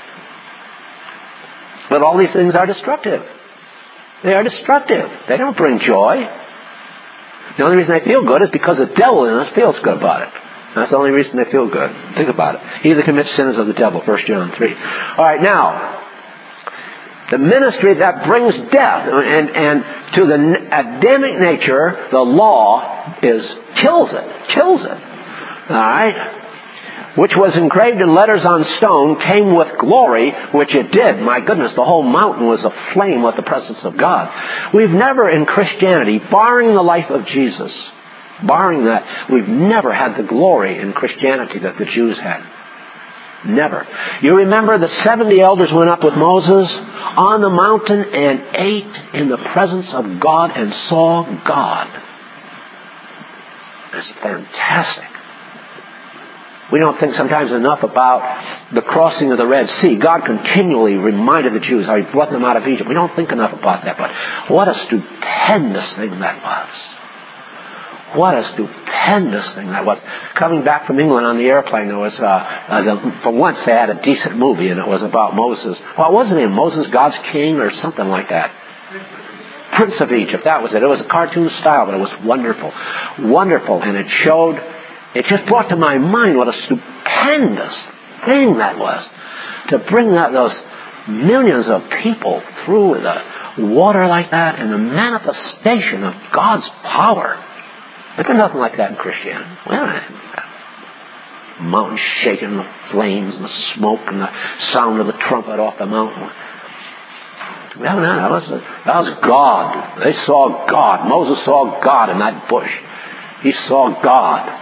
But all these things are destructive. They are destructive. They don't bring joy. The only reason they feel good is because the devil in us feels good about it. That's the only reason they feel good. Think about it. He that commits sin is of the devil, 1 John 3. All right, now, the ministry that brings death, and to the Adamic nature, the law kills it. All right? Which was engraved in letters on stone, came with glory, which it did. My goodness, the whole mountain was aflame with the presence of God. We've never in Christianity, barring the life of Jesus, barring that, we've never had the glory in Christianity that the Jews had. Never. You remember the 70 elders went up with Moses on the mountain and ate in the presence of God and saw God. That's fantastic. We don't think sometimes enough about the crossing of the Red Sea. God continually reminded the Jews how He brought them out of Egypt. We don't think enough about that, but what a stupendous thing that was. What a stupendous thing that was. Coming back from England on the airplane, there was, for once they had a decent movie, and it was about Moses. Well, wasn't it Moses, God's King, or something like that? Prince of Egypt, that was it. It was a cartoon style, but it was wonderful. Wonderful, and it just brought to my mind what a stupendous thing that was. To bring those millions of people through the water like that, and the manifestation of God's power. There's nothing like that in Christianity. Well, mountain shaking, the flames and the smoke and the sound of the trumpet off the mountain. Well, no, that was God. They saw God. Moses saw God in that bush. He saw God.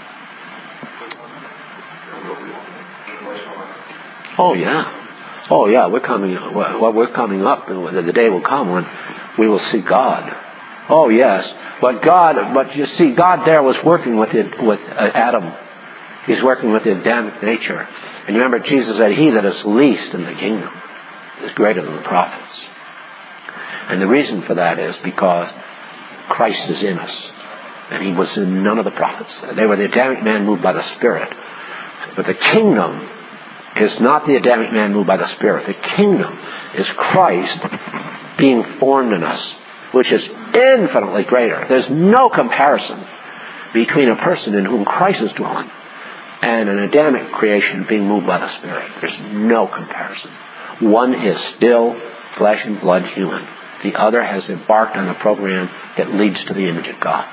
Oh yeah, we're coming up, and the day will come when we will see God. Oh yes, but you see, God there was working with Adam. He's working with the Adamic nature. And you remember Jesus said, he that is least in the kingdom is greater than the prophets. And the reason for that is because Christ is in us. And He was in none of the prophets. They were the Adamic man moved by the Spirit. But the kingdom is not the Adamic man moved by the Spirit. The kingdom is Christ being formed in us which is infinitely greater. There's no comparison between a person in whom Christ is dwelling and an Adamic creation being moved by the Spirit. There's no comparison. One is still flesh and blood human. The other has embarked on a program that leads to the image of God.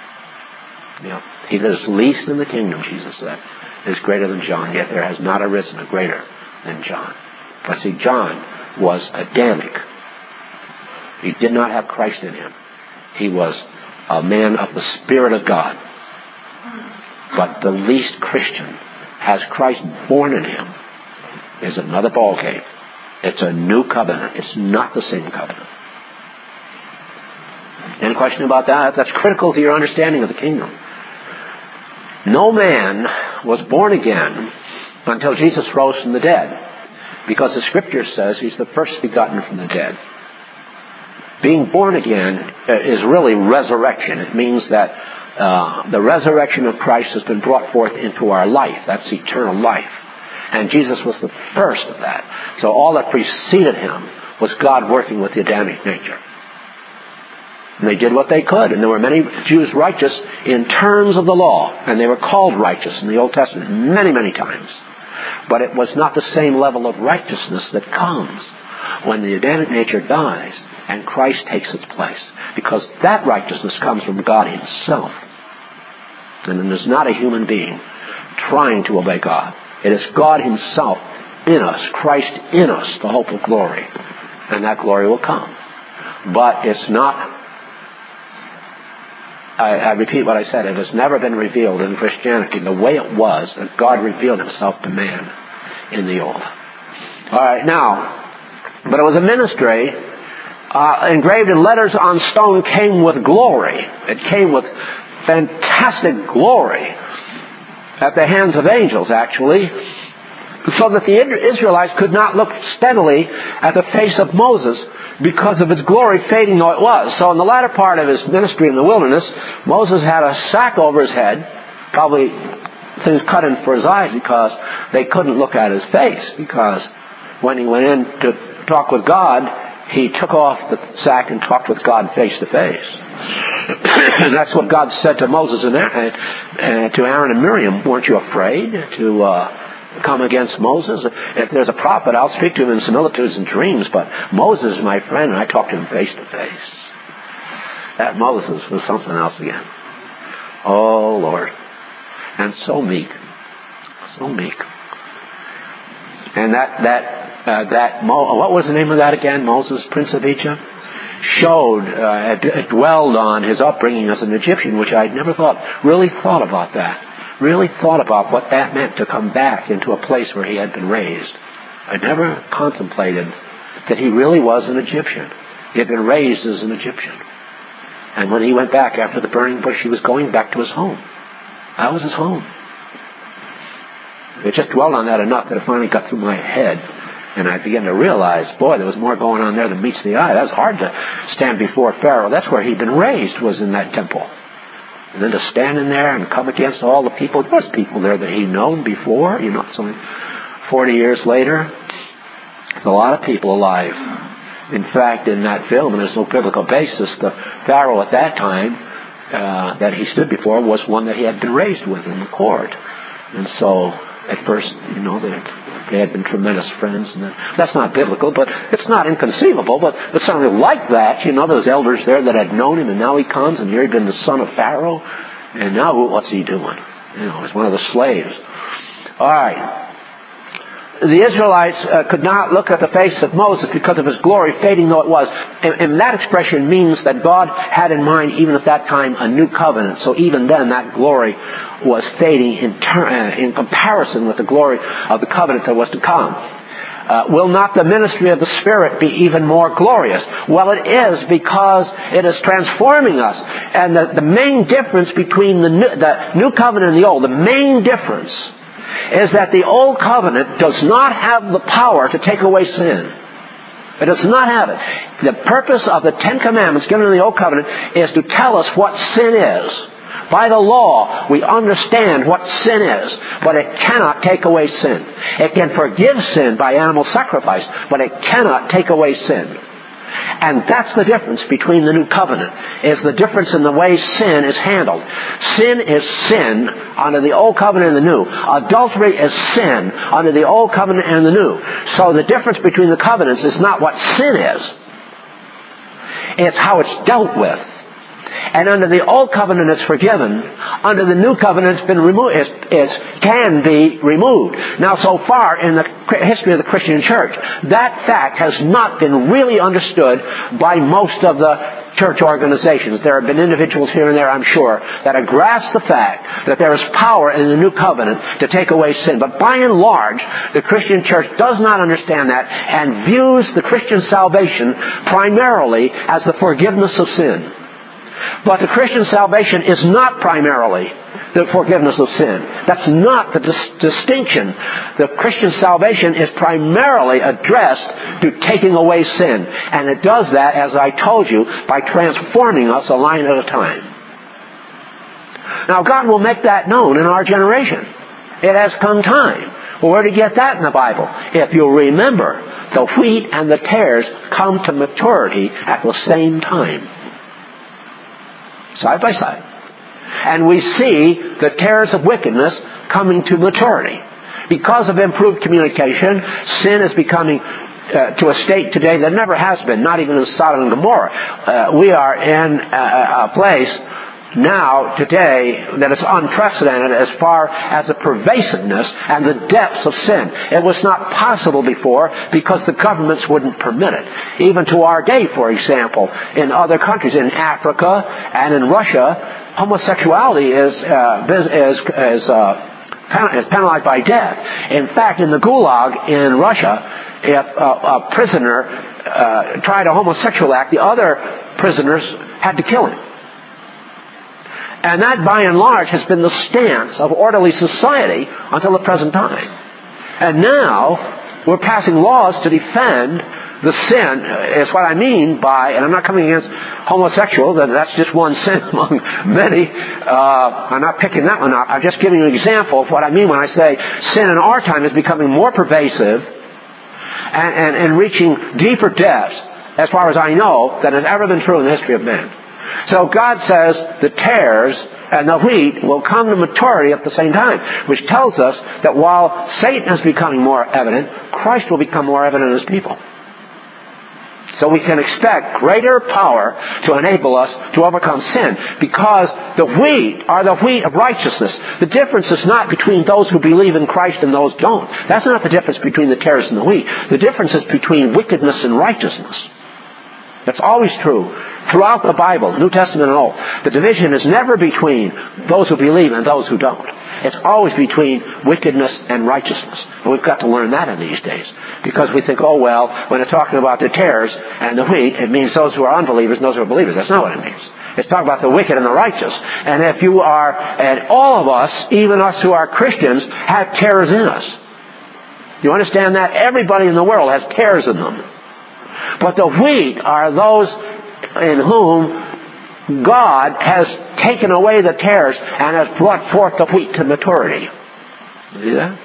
He that is least in the kingdom, Jesus said, is greater than John, yet there has not arisen a greater than John. But see, John was Adamic. He did not have Christ in him. He was a man of the Spirit of God. But the least Christian has Christ born in him is another ballgame. It's a new covenant. It's not the same covenant. Any question about that? That's critical to your understanding of the kingdom. No man was born again until Jesus rose from the dead, because the Scripture says he's the first begotten from the dead. Being born again is really resurrection. It means that the resurrection of Christ has been brought forth into our life. That's eternal life. And Jesus was the first of that. So all that preceded him was God working with the Adamic nature. And they did what they could. And there were many Jews righteous in terms of the law. And they were called righteous in the Old Testament many, many times. But it was not the same level of righteousness that comes when the Adamic nature dies and Christ takes its place. Because that righteousness comes from God Himself. And it is not a human being trying to obey God. It is God Himself in us, Christ in us, the hope of glory. And that glory will come. But it's not, I repeat what I said, it has never been revealed in Christianity the way it was that God revealed Himself to man in the old. All right, now, but it was a ministry engraved in letters on stone came with glory. It came with fantastic glory at the hands of angels, actually, so that the Israelites could not look steadily at the face of Moses because of his glory fading though it was. So in the latter part of his ministry in the wilderness, Moses had a sack over his head, probably things cut in for his eyes because they couldn't look at his face, because when he went in to talk with God, he took off the sack and talked with God face to face. And that's what God said to Moses and to Aaron and Miriam. Weren't you afraid to come against Moses? If there's a prophet, I'll speak to him in similitudes and dreams, but Moses is my friend, and I talk to him face to face. That Moses was something else again. Oh, Lord. And so meek. So meek. And what was the name of that again? Moses, Prince of Egypt? Dwelled on his upbringing as an Egyptian, which I'd never really thought about that. Really thought about what that meant to come back into a place where he had been raised. I never contemplated that he really was an Egyptian. He had been raised as an Egyptian. And when he went back after the burning bush, he was going back to his home. That was his home. It just dwelled on that enough that it finally got through my head. And I began to realize, boy, there was more going on there than meets the eye. That was hard to stand before Pharaoh. That's where he'd been raised, was in that temple. And then to stand in there and come against all the people. There was people there that he'd known before. It's only 40 years later. There's a lot of people alive. In fact, in that film, and there's no biblical basis, the Pharaoh at that time that he stood before was one that he had been raised with in the court. And so, at first, they had been tremendous friends. And that's not biblical, but it's not inconceivable. But it's certainly like that. Those elders there that had known him, and now he comes, and here he'd been the son of Pharaoh. And now what's he doing? He's one of the slaves. All right. The Israelites could not look at the face of Moses because of his glory, fading though it was. And that expression means that God had in mind, even at that time, a new covenant. So even then, that glory was fading in comparison with the glory of the covenant that was to come. Will not the ministry of the Spirit be even more glorious? Well, it is, because it is transforming us. And the main difference between the new covenant and the old, the main difference is that the old covenant does not have the power to take away sin. It does not have it. The purpose of the Ten Commandments given in the old covenant is to tell us what sin is. By the law, we understand what sin is, but it cannot take away sin. It can forgive sin by animal sacrifice, but it cannot take away sin. And that's the difference between the new covenant, is the difference in the way sin is handled. Sin is sin under the old covenant and the new. Adultery is sin under the old covenant and the new. So the difference between the covenants is not what sin is. It's how it's dealt with. And under the old covenant it's forgiven. Under the new covenant it's been removed. It can be removed. Now, so far in the history of the Christian church, that fact has not been really understood by most of the church organizations. There have been individuals here and there, I'm sure, that have grasped the fact that there is power in the new covenant to take away sin. But by and large, the Christian church does not understand that and views the Christian salvation primarily as the forgiveness of sin. But the Christian salvation is not primarily the forgiveness of sin. That's not the distinction. The Christian salvation is primarily addressed to taking away sin. And it does that, as I told you, by transforming us a line at a time. Now, God will make that known in our generation. It has come time. Well, where to get that in the Bible? If you'll remember, the wheat and the tares come to maturity at the same time. Side by side. And we see the tares of wickedness coming to maturity. Because of improved communication, sin is becoming to a state today that never has been, not even in Sodom and Gomorrah. We are in a place now, today, that is unprecedented as far as the pervasiveness and the depths of sin. It was not possible before because the governments wouldn't permit it. Even to our day, for example, in other countries, in Africa and in Russia, homosexuality is penalized by death. In fact, in the Gulag in Russia, if a prisoner tried a homosexual act, the other prisoners had to kill him. And that, by and large, has been the stance of orderly society until the present time. And now, we're passing laws to defend the sin, is what I mean by, and I'm not coming against homosexuals, that's just one sin among many. I'm not picking that one up. I'm just giving you an example of what I mean when I say sin in our time is becoming more pervasive and reaching deeper depths, as far as I know, than has ever been true in the history of man. So God says the tares and the wheat will come to maturity at the same time, which tells us that while Satan is becoming more evident, Christ will become more evident in His people. So we can expect greater power to enable us to overcome sin, because the wheat are the wheat of righteousness. The difference is not between those who believe in Christ and those who don't. That's not the difference between the tares and the wheat. The difference is between wickedness and righteousness. That's always true throughout the Bible, New Testament and Old. The division is never between those who believe and those who don't. It's always between wickedness and righteousness. And we've got to learn that in these days. Because we think, oh well, when it's talking about the tares and the wheat, it means those who are unbelievers and those who are believers. That's not what it means. It's talking about the wicked and the righteous. And if you are, and all of us, even us who are Christians, have tares in us. You understand that? Everybody in the world has tares in them. But the wheat are those in whom God has taken away the tares and has brought forth the wheat to maturity. See that?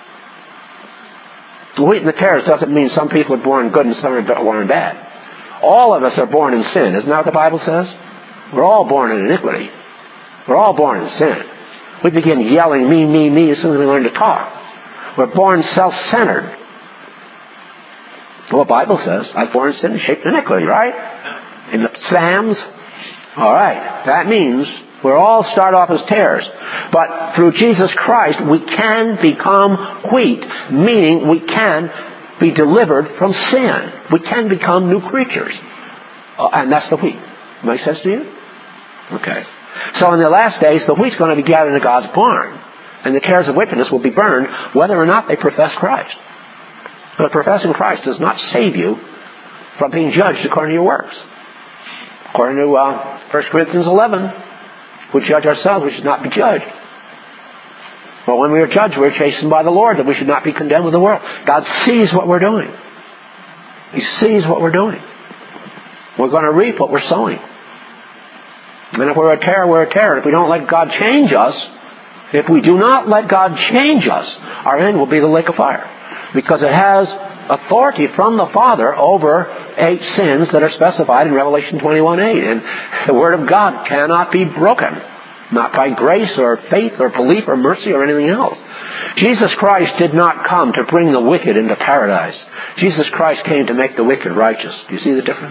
The wheat and the tares doesn't mean some people are born good and some are born bad. All of us are born in sin. Isn't that what the Bible says? We're all born in iniquity. We're all born in sin. We begin yelling, me, me, me, as soon as we learn to talk. We're born self-centered. Well, the Bible says, I was born in sin and shaped in iniquity, right? In the Psalms. All right. That means we all start off as tares. But through Jesus Christ, we can become wheat, meaning we can be delivered from sin. We can become new creatures. And that's the wheat. Make sense to you? Okay. So in the last days, the wheat's going to be gathered into God's barn. And the tares of wickedness will be burned, whether or not they profess Christ. But professing Christ does not save you from being judged according to your works. According to 1 Corinthians 11, we judge ourselves, we should not be judged. But when we are judged, we are chastened by the Lord, that we should not be condemned with the world. God sees what we're doing. He sees what we're doing. We're going to reap what we're sowing. And if we're a tare, we're a tare. If we don't let God change us, if we do not let God change us, our end will be the lake of fire. Because it has authority from the Father over 8 sins that are specified in Revelation 21:8. And the Word of God cannot be broken. Not by grace or faith or belief or mercy or anything else. Jesus Christ did not come to bring the wicked into paradise. Jesus Christ came to make the wicked righteous. Do you see the difference?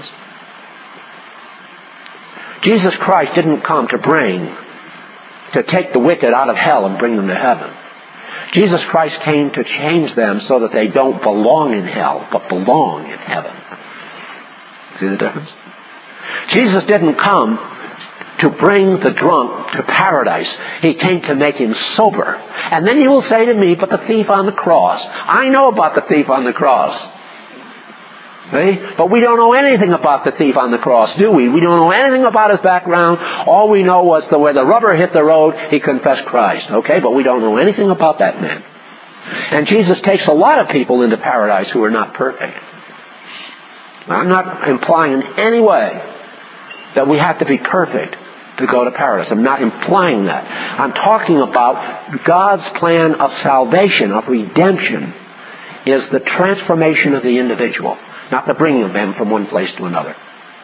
Jesus Christ didn't come to take the wicked out of hell and bring them to heaven. Jesus Christ came to change them so that they don't belong in hell, but belong in heaven. See the difference? Jesus didn't come to bring the drunk to paradise. He came to make him sober. And then you will say to me, but the thief on the cross. I know about the thief on the cross. See? But we don't know anything about the thief on the cross, do we? We don't know anything about his background. All we know was that where the rubber hit the road, he confessed Christ. Okay? But we don't know anything about that man. And Jesus takes a lot of people into paradise who are not perfect. I'm not implying in any way that we have to be perfect to go to paradise. I'm not implying that. I'm talking about God's plan of salvation, of redemption, is the transformation of the individual, not the bringing of them from one place to another.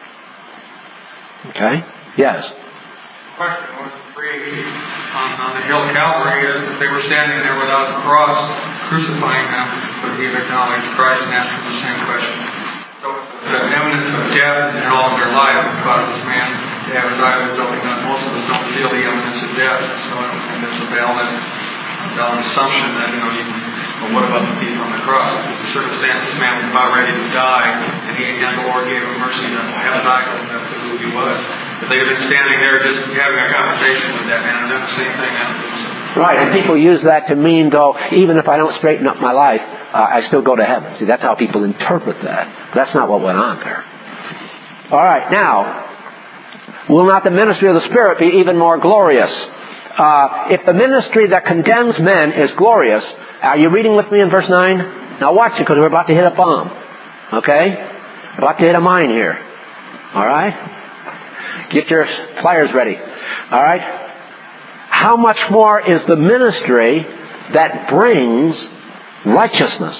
Okay? Yes? The question was on the hill of Calvary, if they were standing there without the cross, crucifying them, would he have acknowledged Christ and asked them the same question? So the eminence of death in all of their life causes man to have his eyelids open. Most of us don't feel the eminence of death, so I don't think that's a valid assumption that, what about the thief on the cross? If the circumstances, man was about ready to die, and the Lord gave him mercy to have his eyes open up to who he was. If they had been standing there just having a conversation with that man and done the same thing, I don't think so. Right, and people use that to mean, though, even if I don't straighten up my life, I still go to heaven. See, that's how people interpret that. That's not what went on there. All right, now, will not the ministry of the Spirit be even more glorious? If the ministry that condemns men is glorious, are you reading with me in verse 9? Now watch it, because we're about to hit a bomb. Okay? About to hit a mine here. All right? Get your pliers ready. All right? How much more is the ministry that brings righteousness?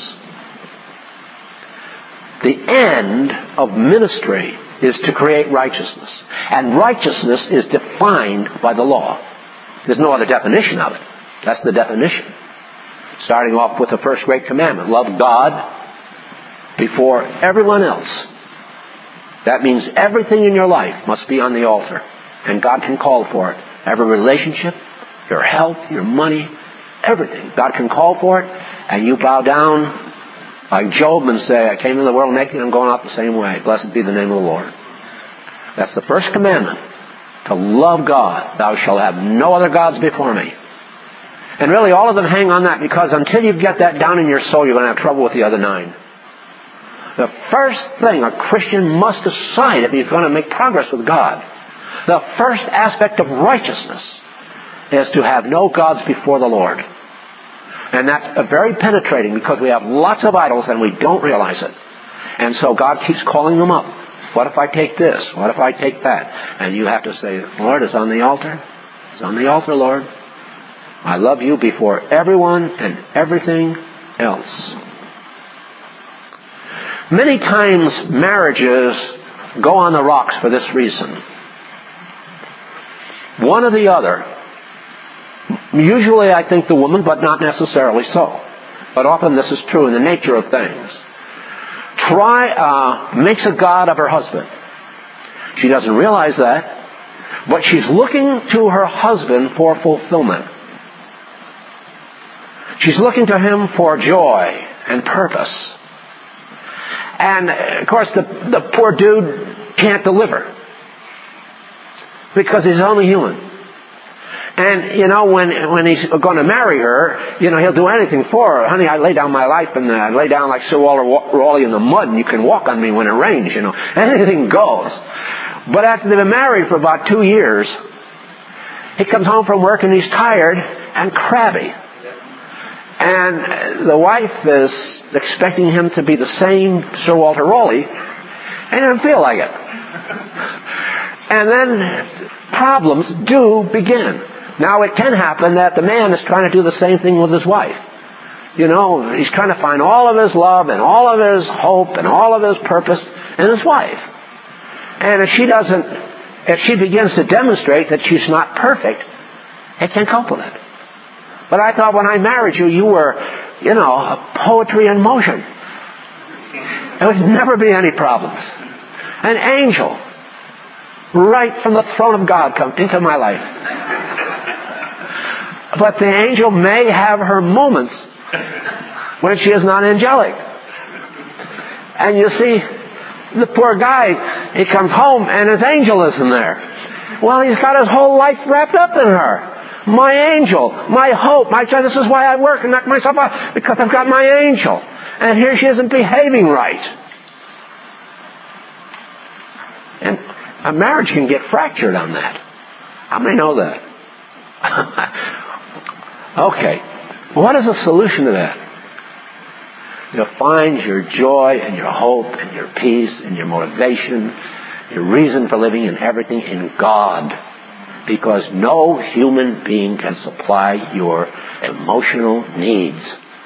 The end of ministry is to create righteousness. And righteousness is defined by the law. There's no other definition of it. That's the definition. Starting off with the first great commandment. Love God before everyone else. That means everything in your life must be on the altar. And God can call for it. Every relationship, your health, your money, everything. God can call for it. And you bow down like Job and say, I came into the world naked and I'm going out the same way. Blessed be the name of the Lord. That's the first commandment. To love God. Thou shalt have no other gods before me. And really all of them hang on that, because until you get that down in your soul, you're going to have trouble with the other 9. The first thing a Christian must decide if he's going to make progress with God, the first aspect of righteousness is to have no gods before the Lord. And that's very penetrating, because we have lots of idols and we don't realize it. And so God keeps calling them up. What if I take this? What if I take that? And you have to say, Lord, it's on the altar. It's on the altar, Lord. I love you before everyone and everything else. Many times marriages go on the rocks for this reason. One or the other. Usually I think the woman, but not necessarily so. But often this is true in the nature of things. Makes a god of her husband. She doesn't realize that, but she's looking to her husband for fulfillment. She's looking to him for joy and purpose. And, of course, the poor dude can't deliver, because he's only human. And, when he's going to marry her, he'll do anything for her. Honey, I lay down my life, and I lay down like Sir Walter Raleigh in the mud, and you can walk on me when it rains, Anything goes. But after they've been married for about 2 years, he comes home from work, and he's tired and crabby. And the wife is expecting him to be the same Sir Walter Raleigh, and he doesn't feel like it. And then problems do begin. Now, it can happen that the man is trying to do the same thing with his wife. He's trying to find all of his love and all of his hope and all of his purpose in his wife. And if she begins to demonstrate that she's not perfect, he can't cope with it. But I thought when I married you, you were, a poetry in motion. There would never be any problems. An angel, right from the throne of God, come into my life. But the angel may have her moments when she is not angelic. And you see, the poor guy, he comes home and his angel isn't there. Well, he's got his whole life wrapped up in her. My angel, my hope, my joy. This is why I work and knock myself out, because I've got my angel. And here she isn't behaving right. And a marriage can get fractured on that. How many know that? Okay. What is the solution to that? You'll find your joy and your hope and your peace and your motivation, your reason for living and everything in God. Because no human being can supply your emotional needs.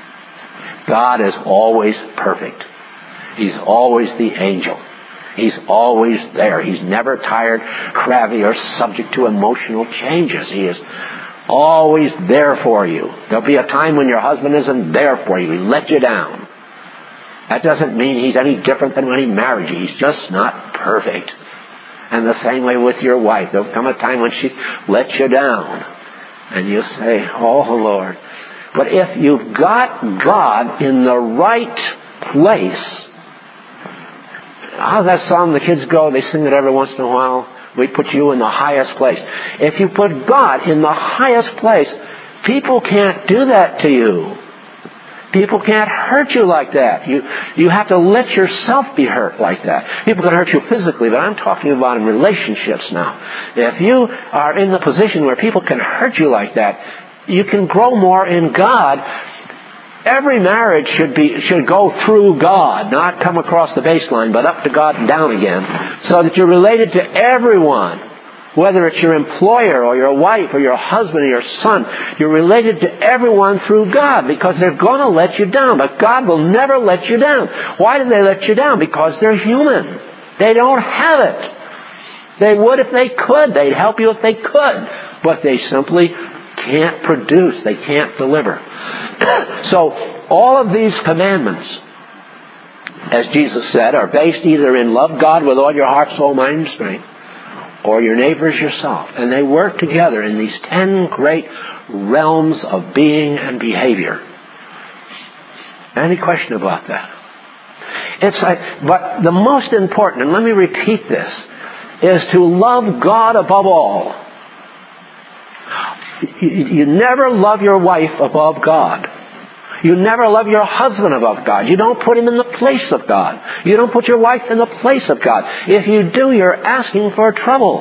God is always perfect. He's always the angel. He's always there. He's never tired, crabby, or subject to emotional changes. He is always there for you. There'll be a time when your husband isn't there for you. He let you down. That doesn't mean he's any different than when he married you. He's just not perfect. And the same way with your wife. There'll come a time when she lets you down. And you say, oh, Lord. But if you've got God in the right place. How's that song the kids go? They sing it every once in a while. We put you in the highest place. If you put God in the highest place, people can't do that to you. People can't hurt you like that. You have to let yourself be hurt like that. People can hurt you physically, but I'm talking about in relationships now. If you are in the position where people can hurt you like that, you can grow more in God. Every marriage should go through God, not come across the baseline, but up to God and down again, so that you're related to everyone. Whether it's your employer or your wife or your husband or your son, you're related to everyone through God because they're going to let you down. But God will never let you down. Why do they let you down? Because they're human. They don't have it. They would if they could. They'd help you if they could. But they simply can't produce. They can't deliver. So all of these commandments, as Jesus said, are based either in love God with all your heart, soul, mind, and strength, or your neighbors yourself. And they work together in these 10 great realms of being and behavior. Any question about that? But the most important, and let me repeat this, is to love God above all. You never love your wife above God. You never love your husband above God. You don't put him in the place of God. You don't put your wife in the place of God. If you do, you're asking for trouble.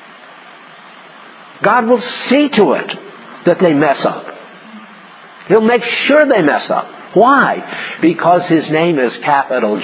God will see to it that they mess up. He'll make sure they mess up. Why? Because His name is capital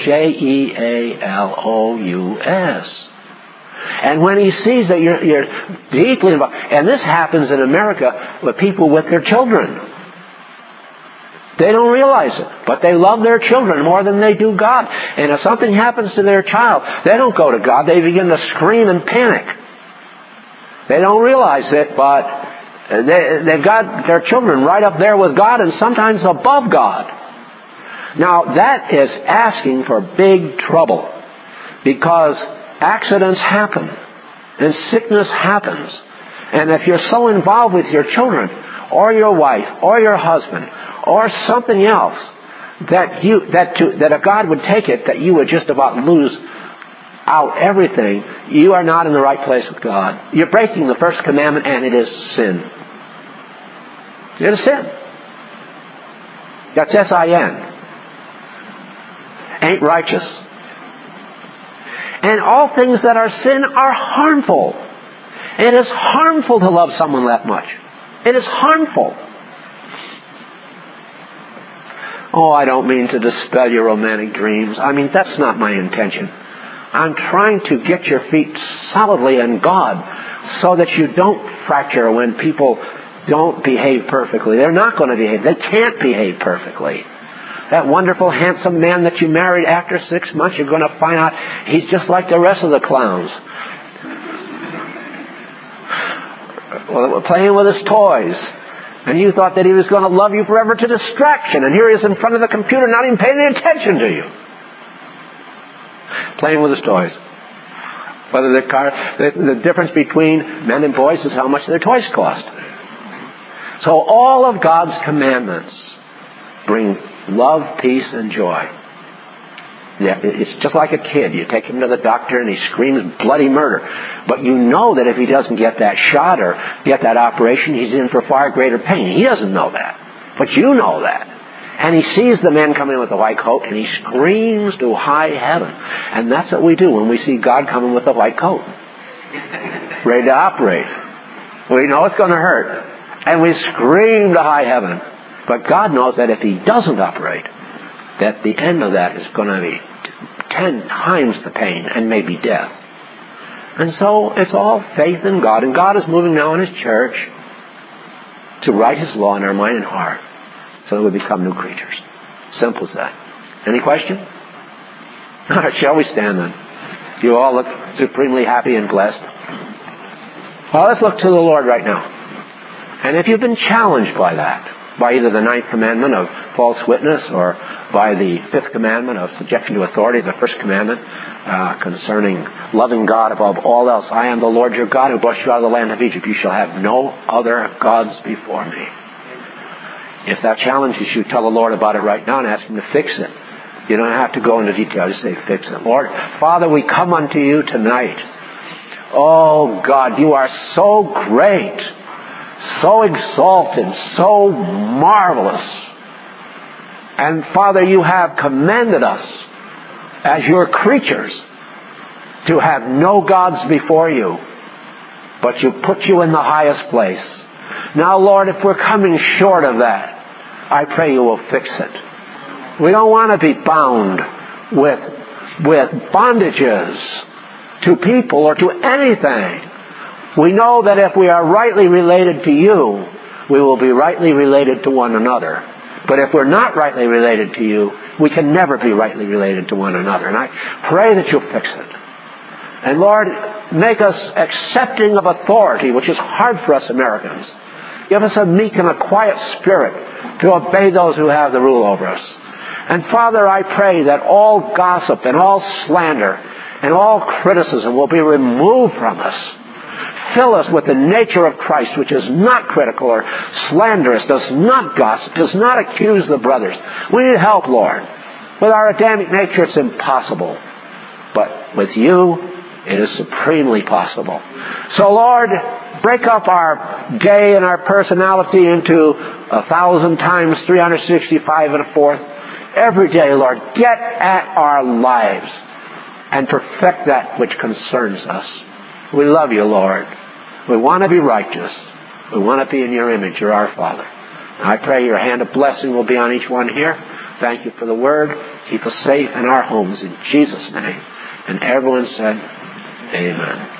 Jealous. And when He sees that you're deeply involved, and this happens in America with people with their children. They don't realize it, but they love their children more than they do God. And if something happens to their child, they don't go to God. They begin to scream and panic. They don't realize it, but they've got their children right up there with God and sometimes above God. Now, that is asking for big trouble because accidents happen and sickness happens. And if you're so involved with your children or your wife or your husband or something else that if God would take it, that you would just about lose out everything, you are not in the right place with God. You're breaking the first commandment, and it is sin. It is sin. That's S-I-N. Ain't righteous. And all things that are sin are harmful. It is harmful to love someone that much. It is harmful. Oh, I don't mean to dispel your romantic dreams. I mean, that's not my intention. I'm trying to get your feet solidly in God so that you don't fracture when people don't behave perfectly. They're not going to behave. They can't behave perfectly. That wonderful, handsome man that you married after 6 months, you're going to find out he's just like the rest of the clowns. Well, playing with his toys. And you thought that he was going to love you forever to distraction. And here he is in front of the computer, not even paying any attention to you. Playing with his toys. Whether the difference between men and boys is how much their toys cost. So all of God's commandments bring love, peace, and joy. Yeah, it's just like a kid. You take him to the doctor and he screams bloody murder. But you know that if he doesn't get that shot or get that operation, he's in for far greater pain. He doesn't know that. But you know that. And he sees the man coming with the white coat and he screams to high heaven. And that's what we do when we see God coming with the white coat. Ready to operate. We know it's going to hurt. And we scream to high heaven. But God knows that if he doesn't operate, that the end of that is going to be 10 times the pain and maybe death. And so it's all faith in God. And God is moving now in His church to write His law in our mind and heart so that we become new creatures. Simple as that. Any question? All right, shall we stand then? You all look supremely happy and blessed. Well, let's look to the Lord right now. And if you've been challenged by that, by either the 9th commandment of false witness or by the 5th commandment of subjection to authority, the 1st commandment concerning loving God above all else. I am the Lord your God who brought you out of the land of Egypt. You shall have no other gods before me. If that challenges you, tell the Lord about it right now and ask Him to fix it. You don't have to go into detail. Just say, fix it. Lord, Father, we come unto you tonight. Oh, God, you are so great, so exalted, so marvelous. And Father, you have commanded us as your creatures to have no gods before you, but you put you in the highest place. Now, Lord, if we're coming short of that, I pray you will fix it. We don't want to be bound with bondages to people or to anything. We know that if we are rightly related to you, we will be rightly related to one another. But if we're not rightly related to you, we can never be rightly related to one another. And I pray that you'll fix it. And Lord, make us accepting of authority, which is hard for us Americans. Give us a meek and a quiet spirit to obey those who have the rule over us. And Father, I pray that all gossip and all slander and all criticism will be removed from us. Fill us with the nature of Christ, which is not critical or slanderous, does not gossip, does not accuse the brothers. We need help, Lord. With our Adamic nature, it's impossible. But with you, it is supremely possible. So, Lord, break up our day and our personality into 1,000 times 365 and a fourth. Every day, Lord, get at our lives and perfect that which concerns us. We love you, Lord. We want to be righteous. We want to be in your image. You're our Father. And I pray your hand of blessing will be on each one here. Thank you for the word. Keep us safe in our homes in Jesus' name. And everyone said, amen.